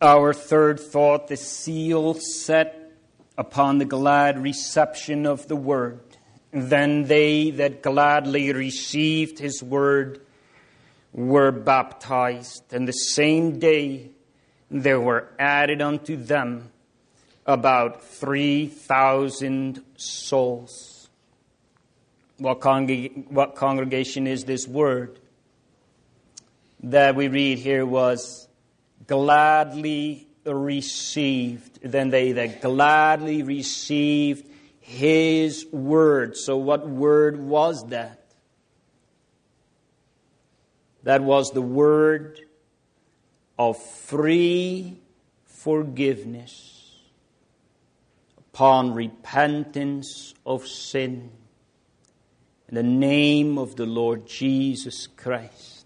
Our third thought, the seal set upon the glad reception of the word. Then they that gladly received his word were baptized, and the same day there were added unto them about three thousand souls. What, congreg- what congregation is this word that we read here was gladly received? Then they that gladly received his word. So what word was that? That was the word of free forgiveness upon repentance of sin in the name of the Lord Jesus Christ.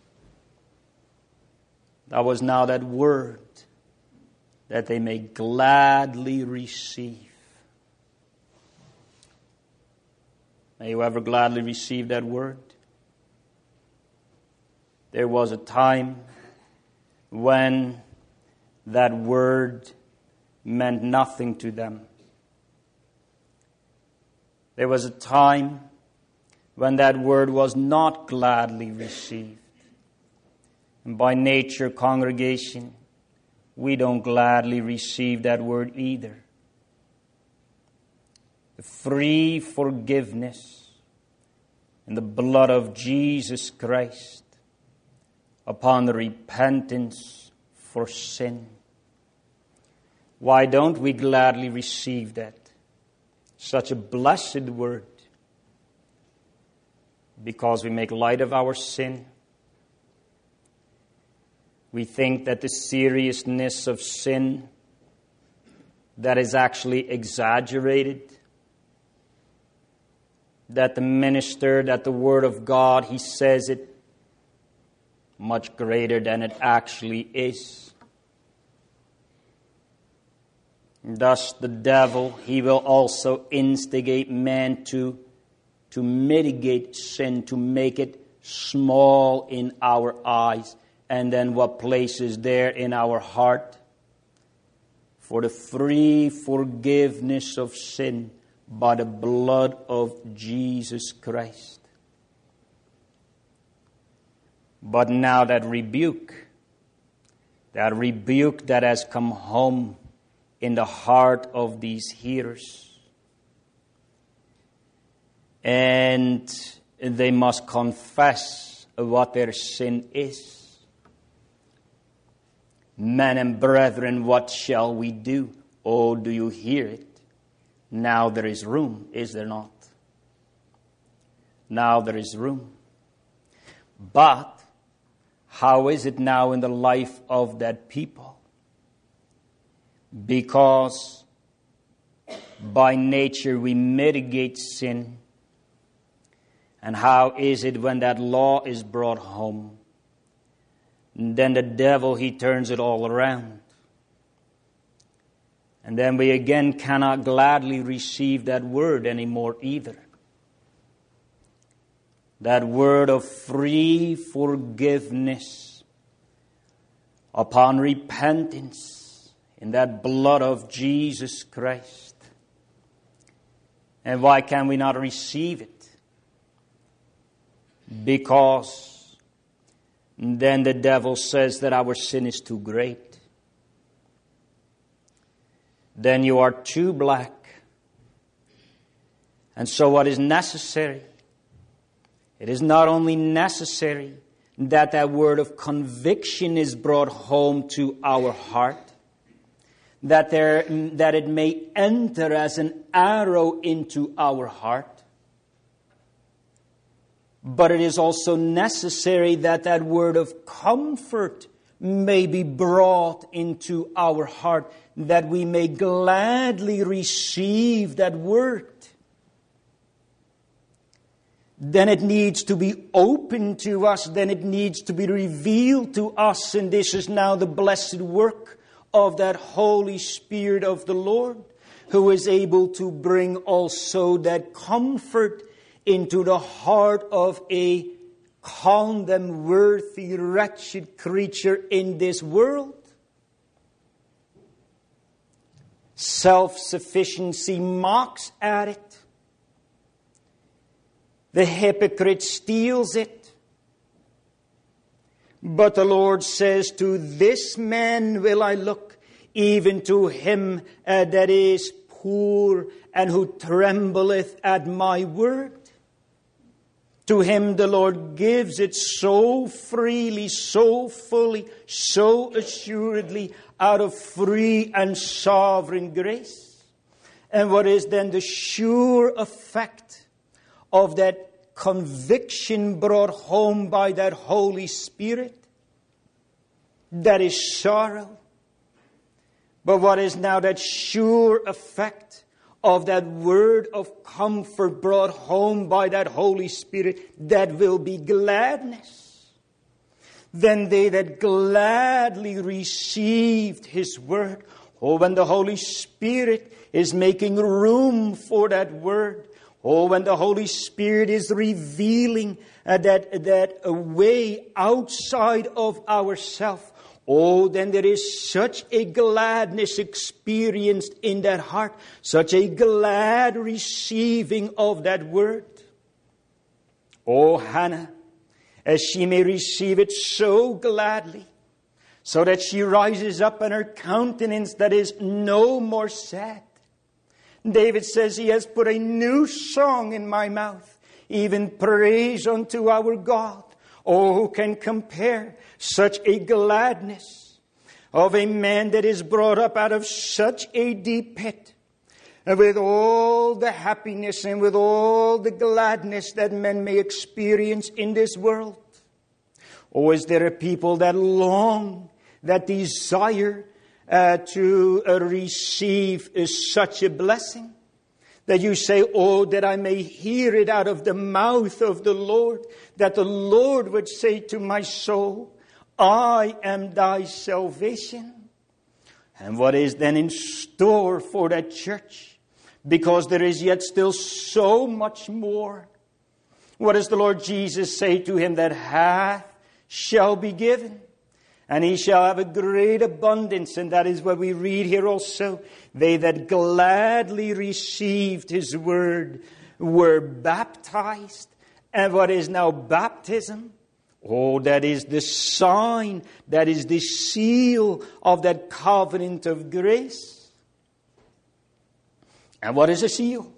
That was now that word that they may gladly receive. May you ever gladly receive that word? There was a time when that word meant nothing to them. There was a time when that word was not gladly received. And by nature, congregation, we don't gladly receive that word either. The free forgiveness in the blood of Jesus Christ upon the repentance for sin. Why don't we gladly receive that? Such a blessed word. Because we make light of our sin. We think that the seriousness of sin that is actually exaggerated. That the minister, that the Word of God, he says it much greater than it actually is. Thus the devil, he will also instigate man to, to mitigate sin, to make it small in our eyes. And then what place is there in our heart? For the free forgiveness of sin by the blood of Jesus Christ. But now that rebuke, that rebuke that has come home in the heart of these hearers. And they must confess what their sin is. Men and brethren, what shall we do? Oh, do you hear it? Now there is room, is there not? Now there is room. But how is it now in the life of that people? Because by nature we mitigate sin. And how is it when that law is brought home? And then the devil, he turns it all around. And then we again cannot gladly receive that word anymore either. That word of free forgiveness upon repentance in that blood of Jesus Christ. And why can we not receive it? Because then the devil says that our sin is too great. Then you are too black. And so what is necessary? It is not only necessary that that word of conviction is brought home to our heart, that there, that it may enter as an arrow into our heart, but it is also necessary that that word of comfort may be brought into our heart, that we may gladly receive that word. Then it needs to be open to us. Then it needs to be revealed to us. And this is now the blessed work of that Holy Spirit of the Lord, who is able to bring also that comfort into the heart of a condemned, worthy, wretched creature in this world. Self-sufficiency mocks at it. The hypocrite steals it. But the Lord says, to this man will I look, even to him uh, that is poor and who trembleth at my word. To him the Lord gives it so freely, so fully, so assuredly, out of free and sovereign grace. And what is then the sure effect of that conviction brought home by that Holy Spirit? That is sorrow. But what is now that sure effect of that word of comfort brought home by that Holy Spirit? That will be gladness. Then they that gladly received His word. Oh, when the Holy Spirit is making room for that word. Oh, when the Holy Spirit is revealing uh, that, that a way outside of ourselves. Oh, then there is such a gladness experienced in that heart. Such a glad receiving of that word. Oh, Hannah, as she may receive it so gladly, so that she rises up and her countenance that is no more sad. David says, He has put a new song in my mouth, even praise unto our God. Oh, who can compare such a gladness of a man that is brought up out of such a deep pit, and with all the happiness and with all the gladness that men may experience in this world? Oh, is there a people that long, that desire uh, to uh, receive uh, such a blessing? That you say, oh, that I may hear it out of the mouth of the Lord. That the Lord would say to my soul, I am thy salvation. And what is then in store for that church? Because there is yet still so much more. What does the Lord Jesus say to him? That hath shall be given. And he shall have a great abundance. And that is what we read here also. They that gladly received His word were baptized. And what is now baptism? Oh, that is the sign, that is the seal of that covenant of grace. And what is a seal?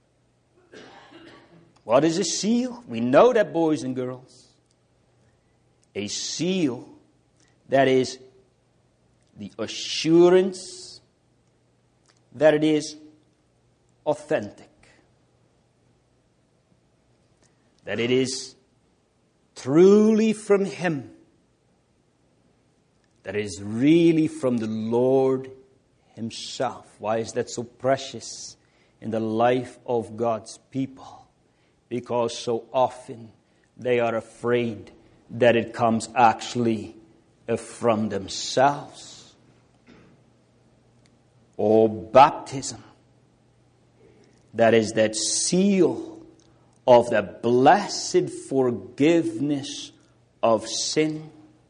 What is a seal? We know that, boys and girls. A seal, that is the assurance that it is authentic. That it is truly from Him. That it is really from the Lord Himself. Why is that so precious in the life of God's people? Because so often they are afraid that it comes actually from themselves. Oh, baptism. That is that seal of the blessed forgiveness of sin.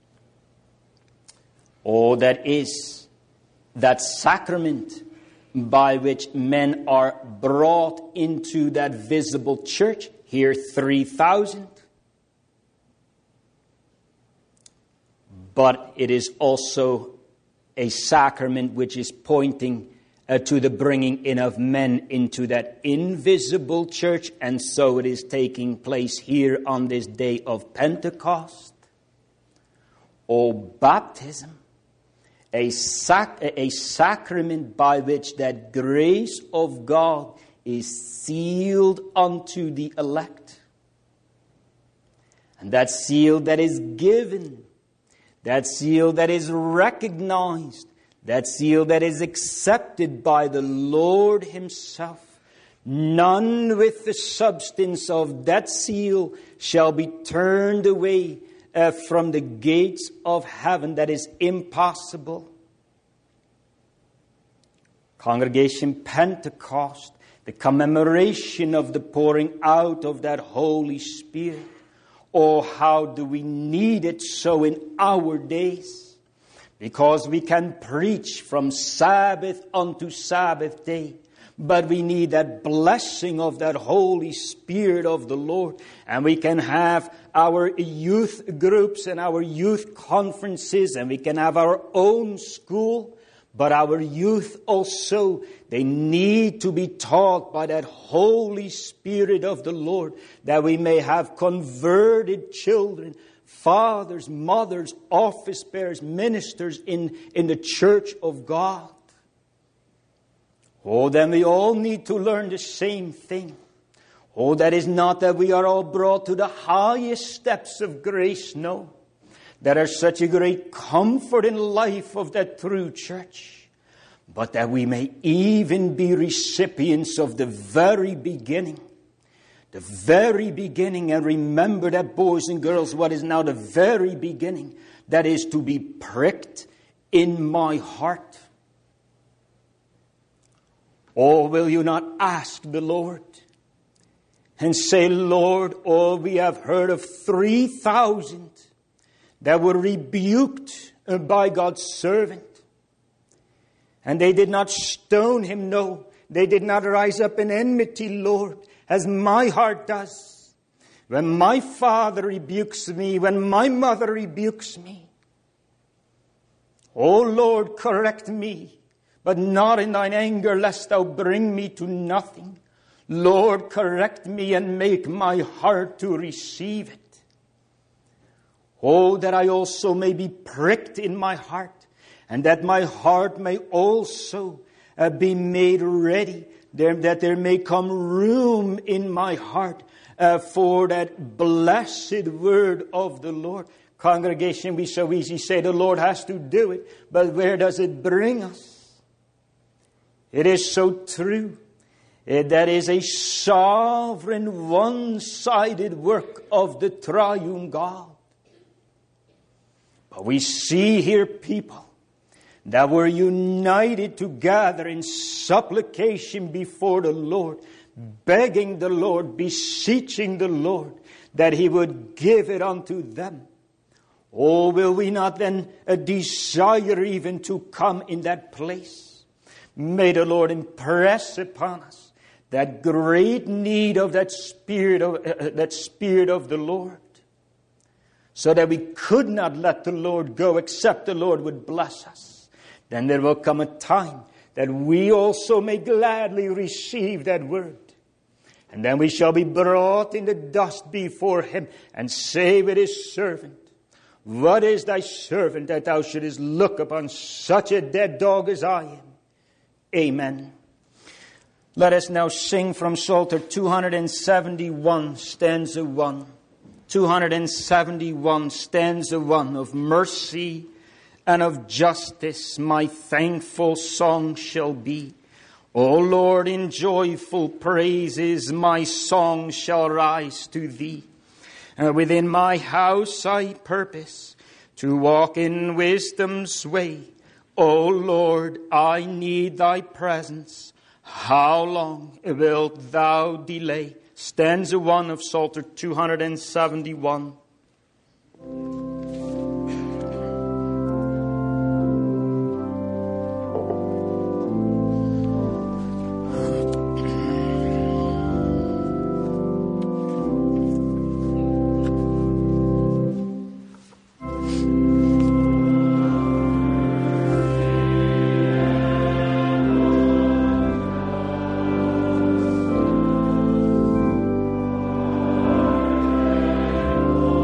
Oh, that is that sacrament by which men are brought into that visible church. Here, three thousand. But it is also a sacrament which is pointing uh, to the bringing in of men into that invisible church. And so it is taking place here on this day of Pentecost. Oh, baptism, a, sac- a sacrament by which that grace of God is sealed unto the elect. And that seal that is given, that seal that is recognized, that seal that is accepted by the Lord Himself. None with the substance of that seal shall be turned away uh, from the gates of heaven. That is impossible. Congregation Pentecost, the commemoration of the pouring out of that Holy Spirit. Oh, how do we need it so in our days? because we can preach from Sabbath unto Sabbath day. But we need that blessing of that Holy Spirit of the Lord. And we can have our youth groups and our youth conferences, and we can have our own school. But our youth also, they need to be taught by that Holy Spirit of the Lord, that we may have converted children, fathers, mothers, office bearers, ministers in, in the church of God. Oh, then we all need to learn the same thing. Oh, that is not that we are all brought to the highest steps of grace, no. That are such a great comfort in life of that true church. But that we may even be recipients of the very beginning. The very beginning. And remember that, boys and girls, what is now the very beginning. That is to be pricked in my heart. Oh, will you not ask the Lord and say, Lord, oh, we have heard of three thousand that were rebuked by God's servant. And they did not stone him, no. They did not rise up in enmity, Lord, as my heart does. When my father rebukes me, when my mother rebukes me. Oh, Lord, correct me, but not in thine anger, lest thou bring me to nothing. Lord, correct me and make my heart to receive it. Oh, that I also may be pricked in my heart, and that my heart may also uh, be made ready, there, that there may come room in my heart uh, for that blessed word of the Lord. Congregation, we so easily say the Lord has to do it, but where does it bring us? It is so true. Uh, that is a sovereign, one-sided work of the triune God. But we see here people that were united together in supplication before the Lord, begging the Lord, beseeching the Lord that He would give it unto them. Oh, will we not then uh, desire even to come in that place? May the Lord impress upon us that great need of that Spirit of uh, that Spirit of the Lord, so that we could not let the Lord go except the Lord would bless us. Then there will come a time that we also may gladly receive that word. And then we shall be brought in the dust before Him and say with His servant, what is thy servant that thou shouldest look upon such a dead dog as I am? Amen. Let us now sing from Psalter two seventy-one, stanza one. two seventy-one, stanza one, of mercy and of justice my thankful song shall be. O Lord, in joyful praises my song shall rise to Thee. And within my house I purpose to walk in wisdom's way. O Lord, I need Thy presence. How long wilt Thou delay? Stanza one of Psalter two seventy-one. Oh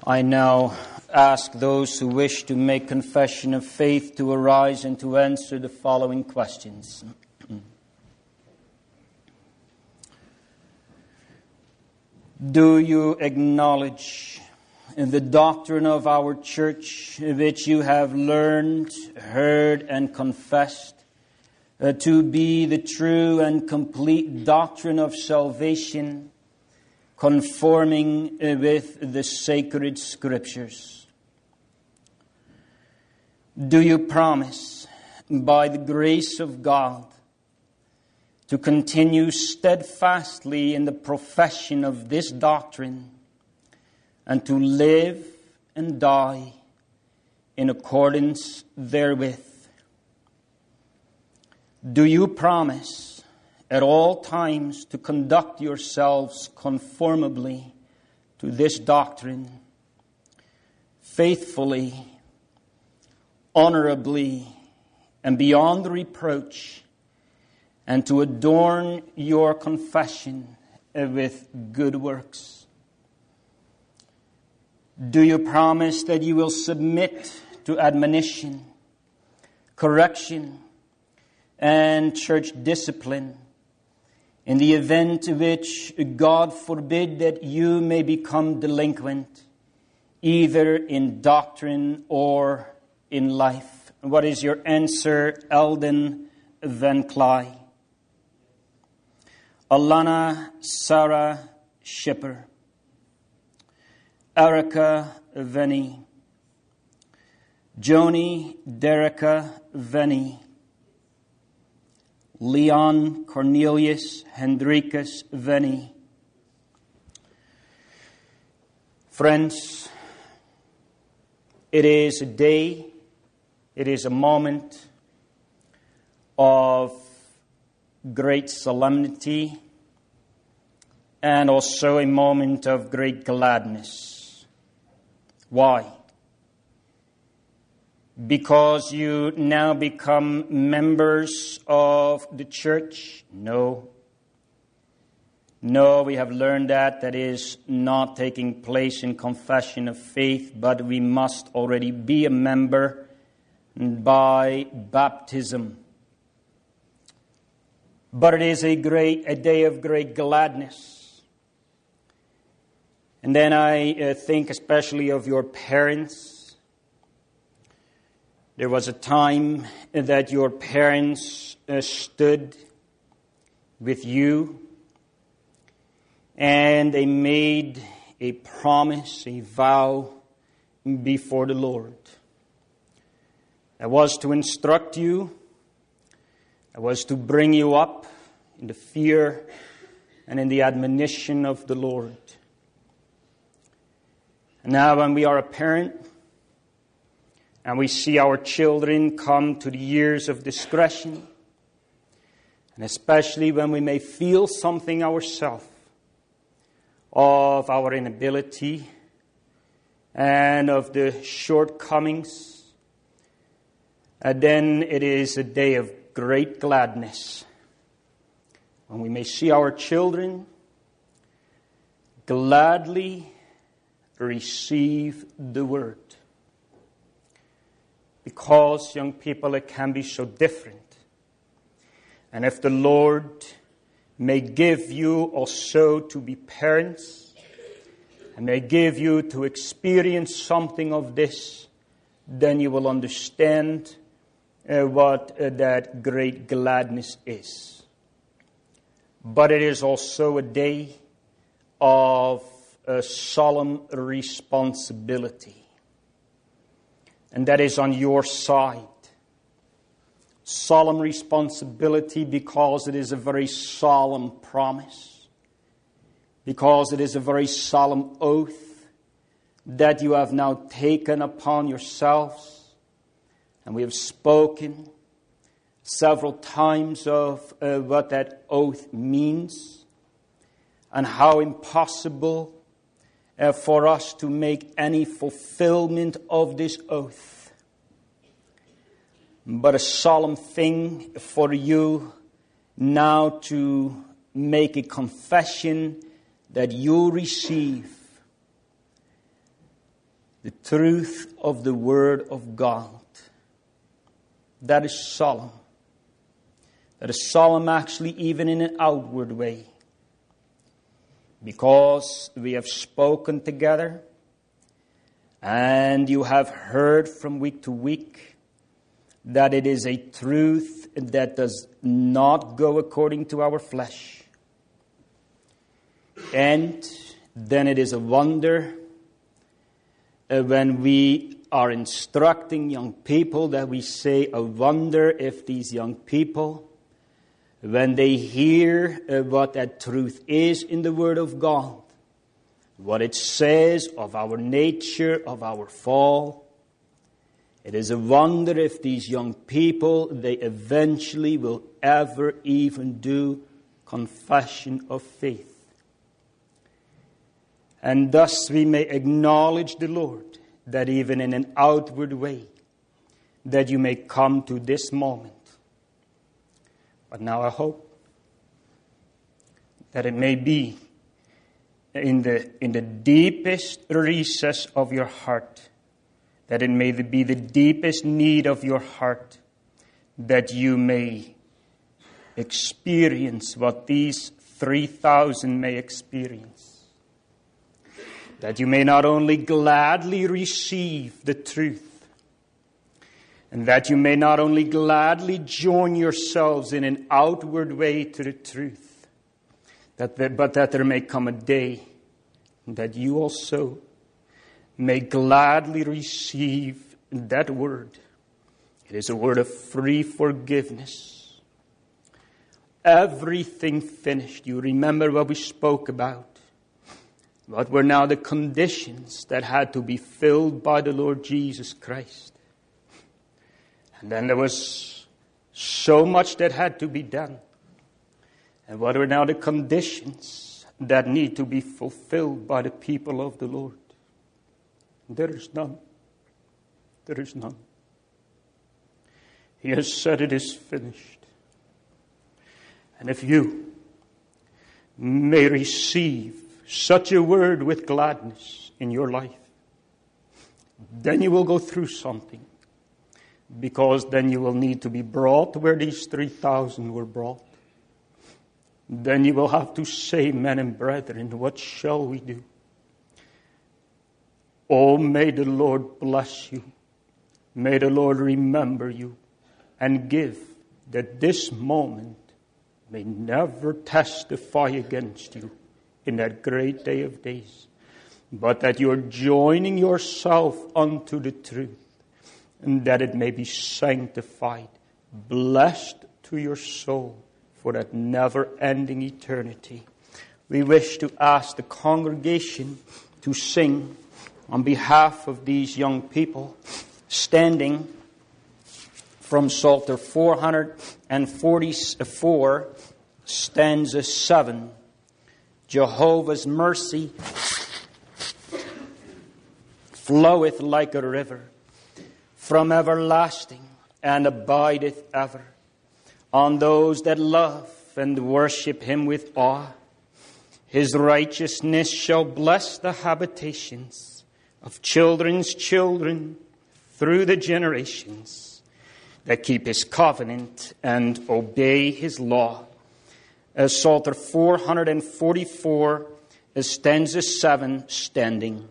I now ask those who wish to make confession of faith to arise and to answer the following questions. Do you acknowledge the doctrine of our church, which you have learned, heard, and confessed, uh, to be the true and complete doctrine of salvation, conforming uh, with the sacred Scriptures? Do you promise, by the grace of God, to continue steadfastly in the profession of this doctrine and to live and die in accordance therewith? Do you promise at all times to conduct yourselves conformably to this doctrine, faithfully, honorably, and beyond reproach, and to adorn your confession with good works? Do you promise that you will submit to admonition, correction, and church discipline, in the event which God forbid that you may become delinquent, either in doctrine or in life? What is your answer, Eldon Van Clay? Alana Sarah Schipper, Erica Venny, Joni Derica Venny, Leon Cornelius Hendrikus Venny. Friends, it is a day, it is a moment of great solemnity and also a moment of great gladness. Why? Because you now become members of the church? No. No, we have learned that that is not taking place in confession of faith, but we must already be a member by baptism. But it is a great, a day of great gladness. And then I uh, think especially of your parents. There was a time that your parents uh, stood with you and they made a promise, a vow before the Lord. That was to instruct you. That was to bring you up in the fear and in the admonition of the Lord. And now when we are a parent and we see our children come to the years of discretion, and especially when we may feel something ourselves of our inability and of the shortcomings, and then it is a day of great gladness when we may see our children gladly receive the word. Because, young people, it can be so different. And if the Lord may give you also to be parents, and may give you to experience something of this, then you will understand uh, what uh, that great gladness is. But it is also a day of a solemn responsibility. And that is on your side. Solemn responsibility because it is a very solemn promise. Because it is a very solemn oath that you have now taken upon yourselves. And we have spoken several times of uh, what that oath means. And how impossible Uh, for us to make any fulfillment of this oath. But a solemn thing for you now to make a confession that you receive the truth of the Word of God. That is solemn. That is solemn actually even in an outward way. Because we have spoken together and you have heard from week to week that it is a truth that does not go according to our flesh. And then it is a wonder uh, when we are instructing young people that we say, I wonder if these young people, when they hear uh, what that truth is in the Word of God, what it says of our nature, of our fall, it is a wonder if these young people, they eventually will ever even do confession of faith. And thus we may acknowledge the Lord, that even in an outward way, that you may come to this moment. But now I hope that it may be in the, in the deepest recess of your heart, that it may be the deepest need of your heart, that you may experience what these three thousand may experience. That you may not only gladly receive the truth, and that you may not only gladly join yourselves in an outward way to the truth, that there, but that there may come a day that you also may gladly receive that word. It is a word of free forgiveness. Everything finished. You remember what we spoke about. What were now the conditions that had to be filled by the Lord Jesus Christ. And then there was so much that had to be done. And what are now the conditions that need to be fulfilled by the people of the Lord? There is none. There is none. He has said it is finished. And if you may receive such a word with gladness in your life, then you will go through something. Because then you will need to be brought where these three thousand were brought. Then you will have to say, men and brethren, what shall we do? Oh, may the Lord bless you. May the Lord remember you and give that this moment may never testify against you in that great day of days, but that you're joining yourself unto the truth, and that it may be sanctified, blessed to your soul for that never-ending eternity. We wish to ask the congregation to sing on behalf of these young people, standing from Psalter four forty-four, stanza seven. Jehovah's mercy floweth like a river from everlasting, and abideth ever on those that love and worship him with awe. His righteousness shall bless the habitations of children's children through the generations that keep his covenant and obey his law. As Psalter four forty-four, stanza seven, standing.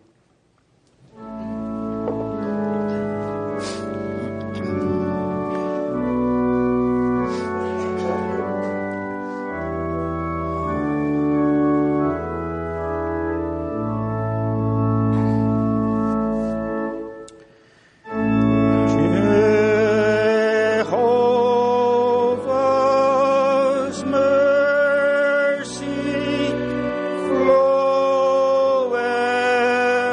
Floweth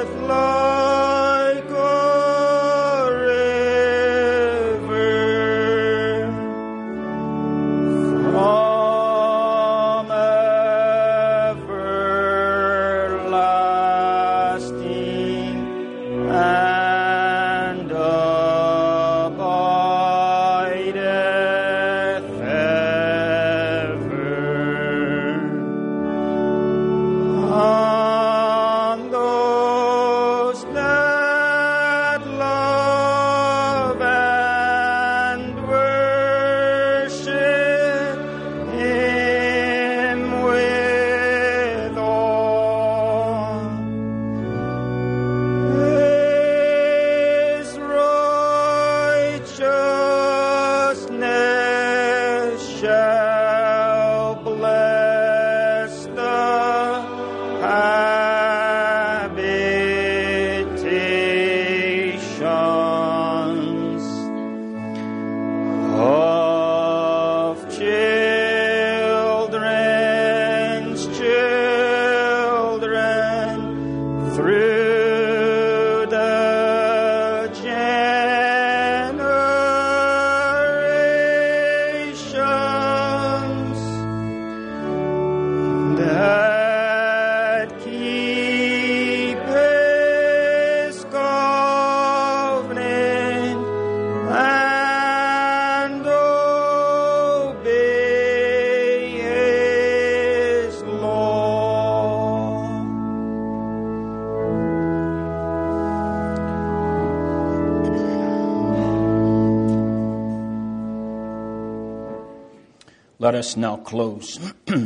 Let us now close.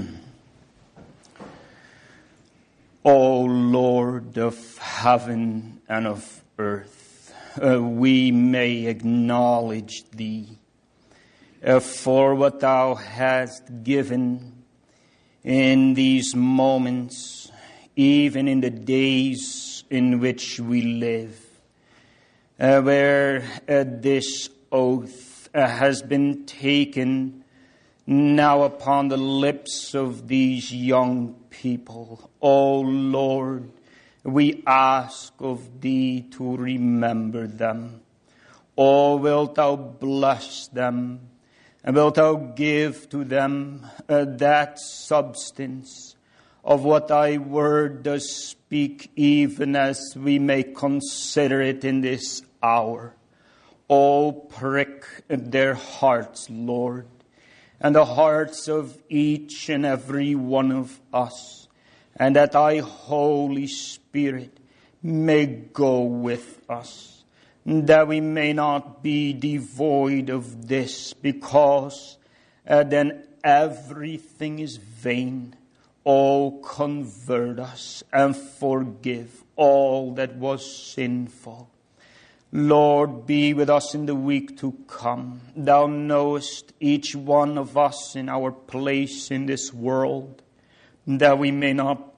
O Lord of heaven and of earth, uh, we may acknowledge Thee uh, for what Thou hast given in these moments, even in the days in which we live, uh, where uh, this oath uh, has been taken now upon the lips of these young people. O Lord, we ask of Thee to remember them. O, wilt Thou bless them, and wilt Thou give to them uh, that substance of what Thy word does speak, even as we may consider it in this hour. O, prick their hearts, Lord, and the hearts of each and every one of us, and that Thy Holy Spirit may go with us, that we may not be devoid of this, because uh, then everything is vain. Oh, convert us and forgive all that was sinful. Lord, be with us in the week to come. Thou knowest each one of us in our place in this world, that we may not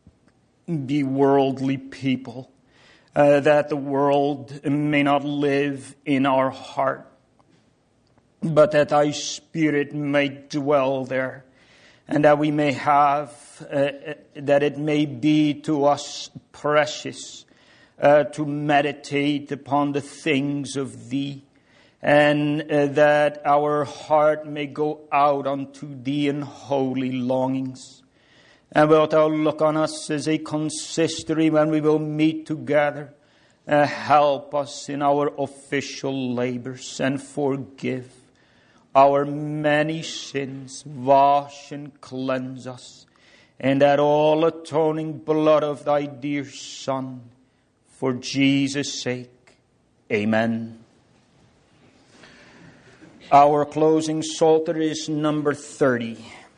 be worldly people, uh, that the world may not live in our heart, but that Thy Spirit may dwell there, and that we may have, uh, that it may be to us precious uh, to meditate upon the things of Thee, and uh, that our heart may go out unto Thee in holy longings. And wilt Thou look on us as a consistory when we will meet together. Uh, help us in our official labors and forgive our many sins. Wash and cleanse us in that all atoning blood of Thy dear Son. For Jesus' sake, amen. Our closing psalter is number thirty.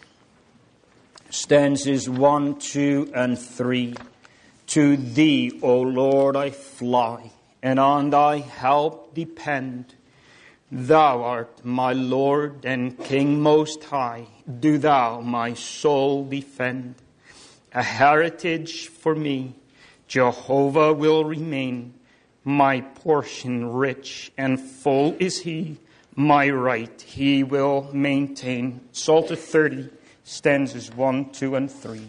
Stanzas one, two, and three. To Thee, O Lord, I fly, and on Thy help depend. Thou art my Lord and King most high. Do Thou my soul defend. A heritage for me, Jehovah will remain. My portion rich and full is He. My right He will maintain. Psalter thirty. Stanzas one, two, and three.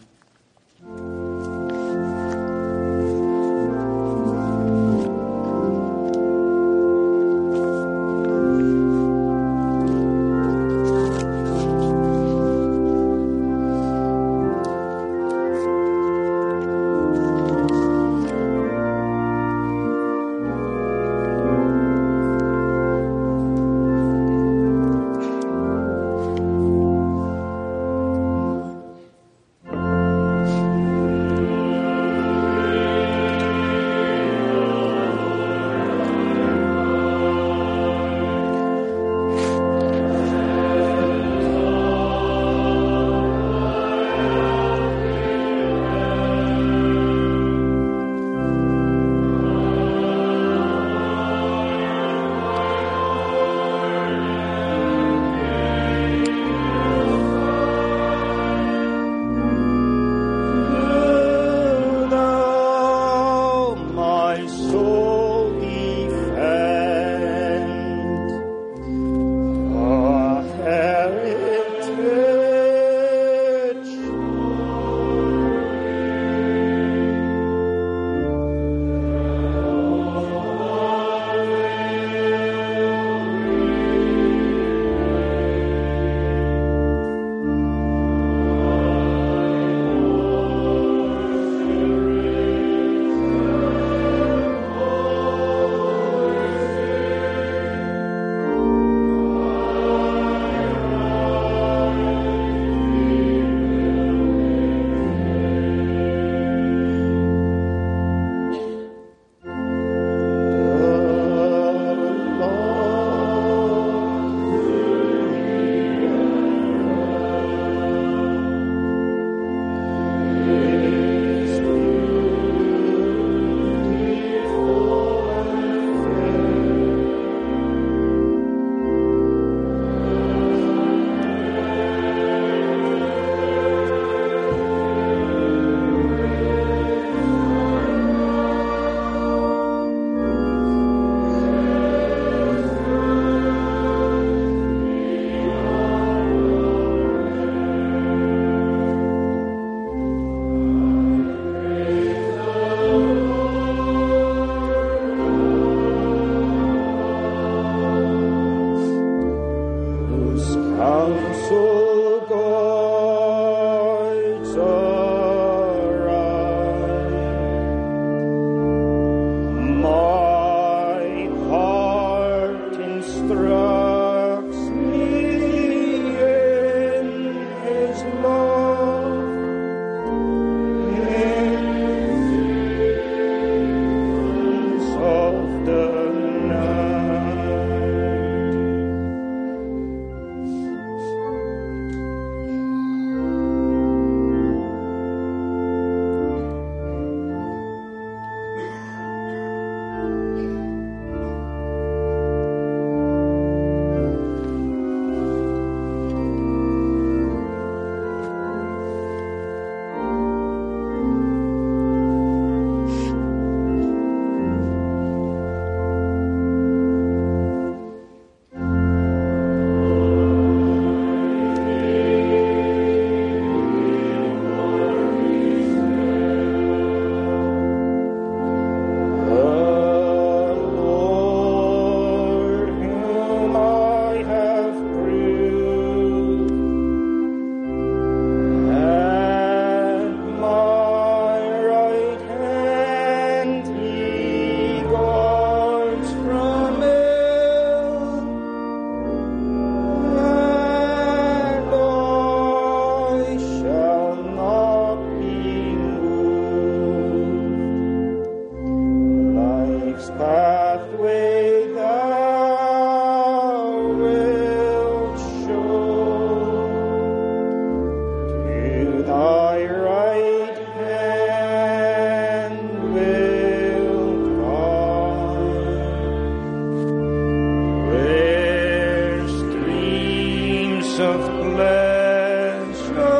of pleasure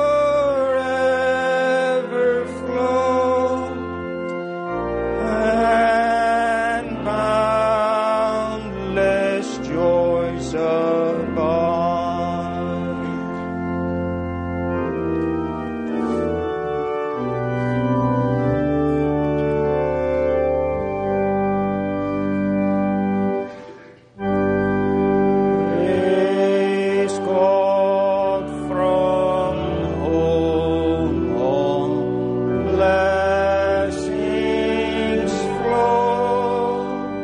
ever flow, and boundless joys abide. Praise God from whom all blessings flow.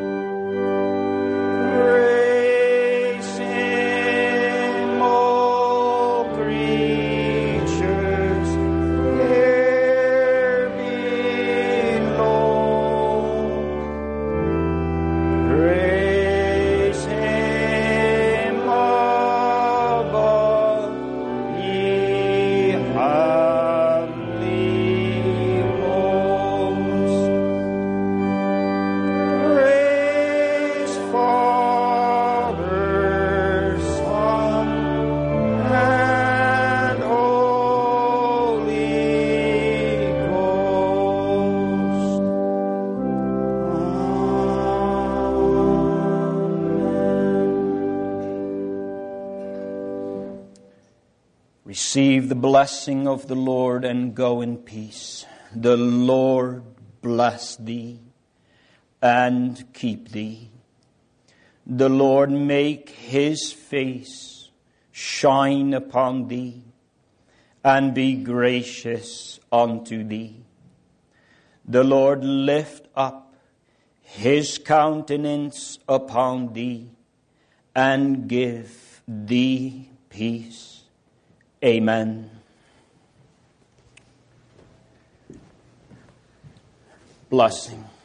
Praise Him, all creatures here below. Praise Him above, ye heavenly hosts. Praise Father, Son, and Holy Ghost. Amen. Receive the blessing of the Lord and go in peace. The Lord bless thee and keep thee. The Lord make His face shine upon thee and be gracious unto thee. The Lord lift up His countenance upon thee and give thee peace. Amen. Blessing.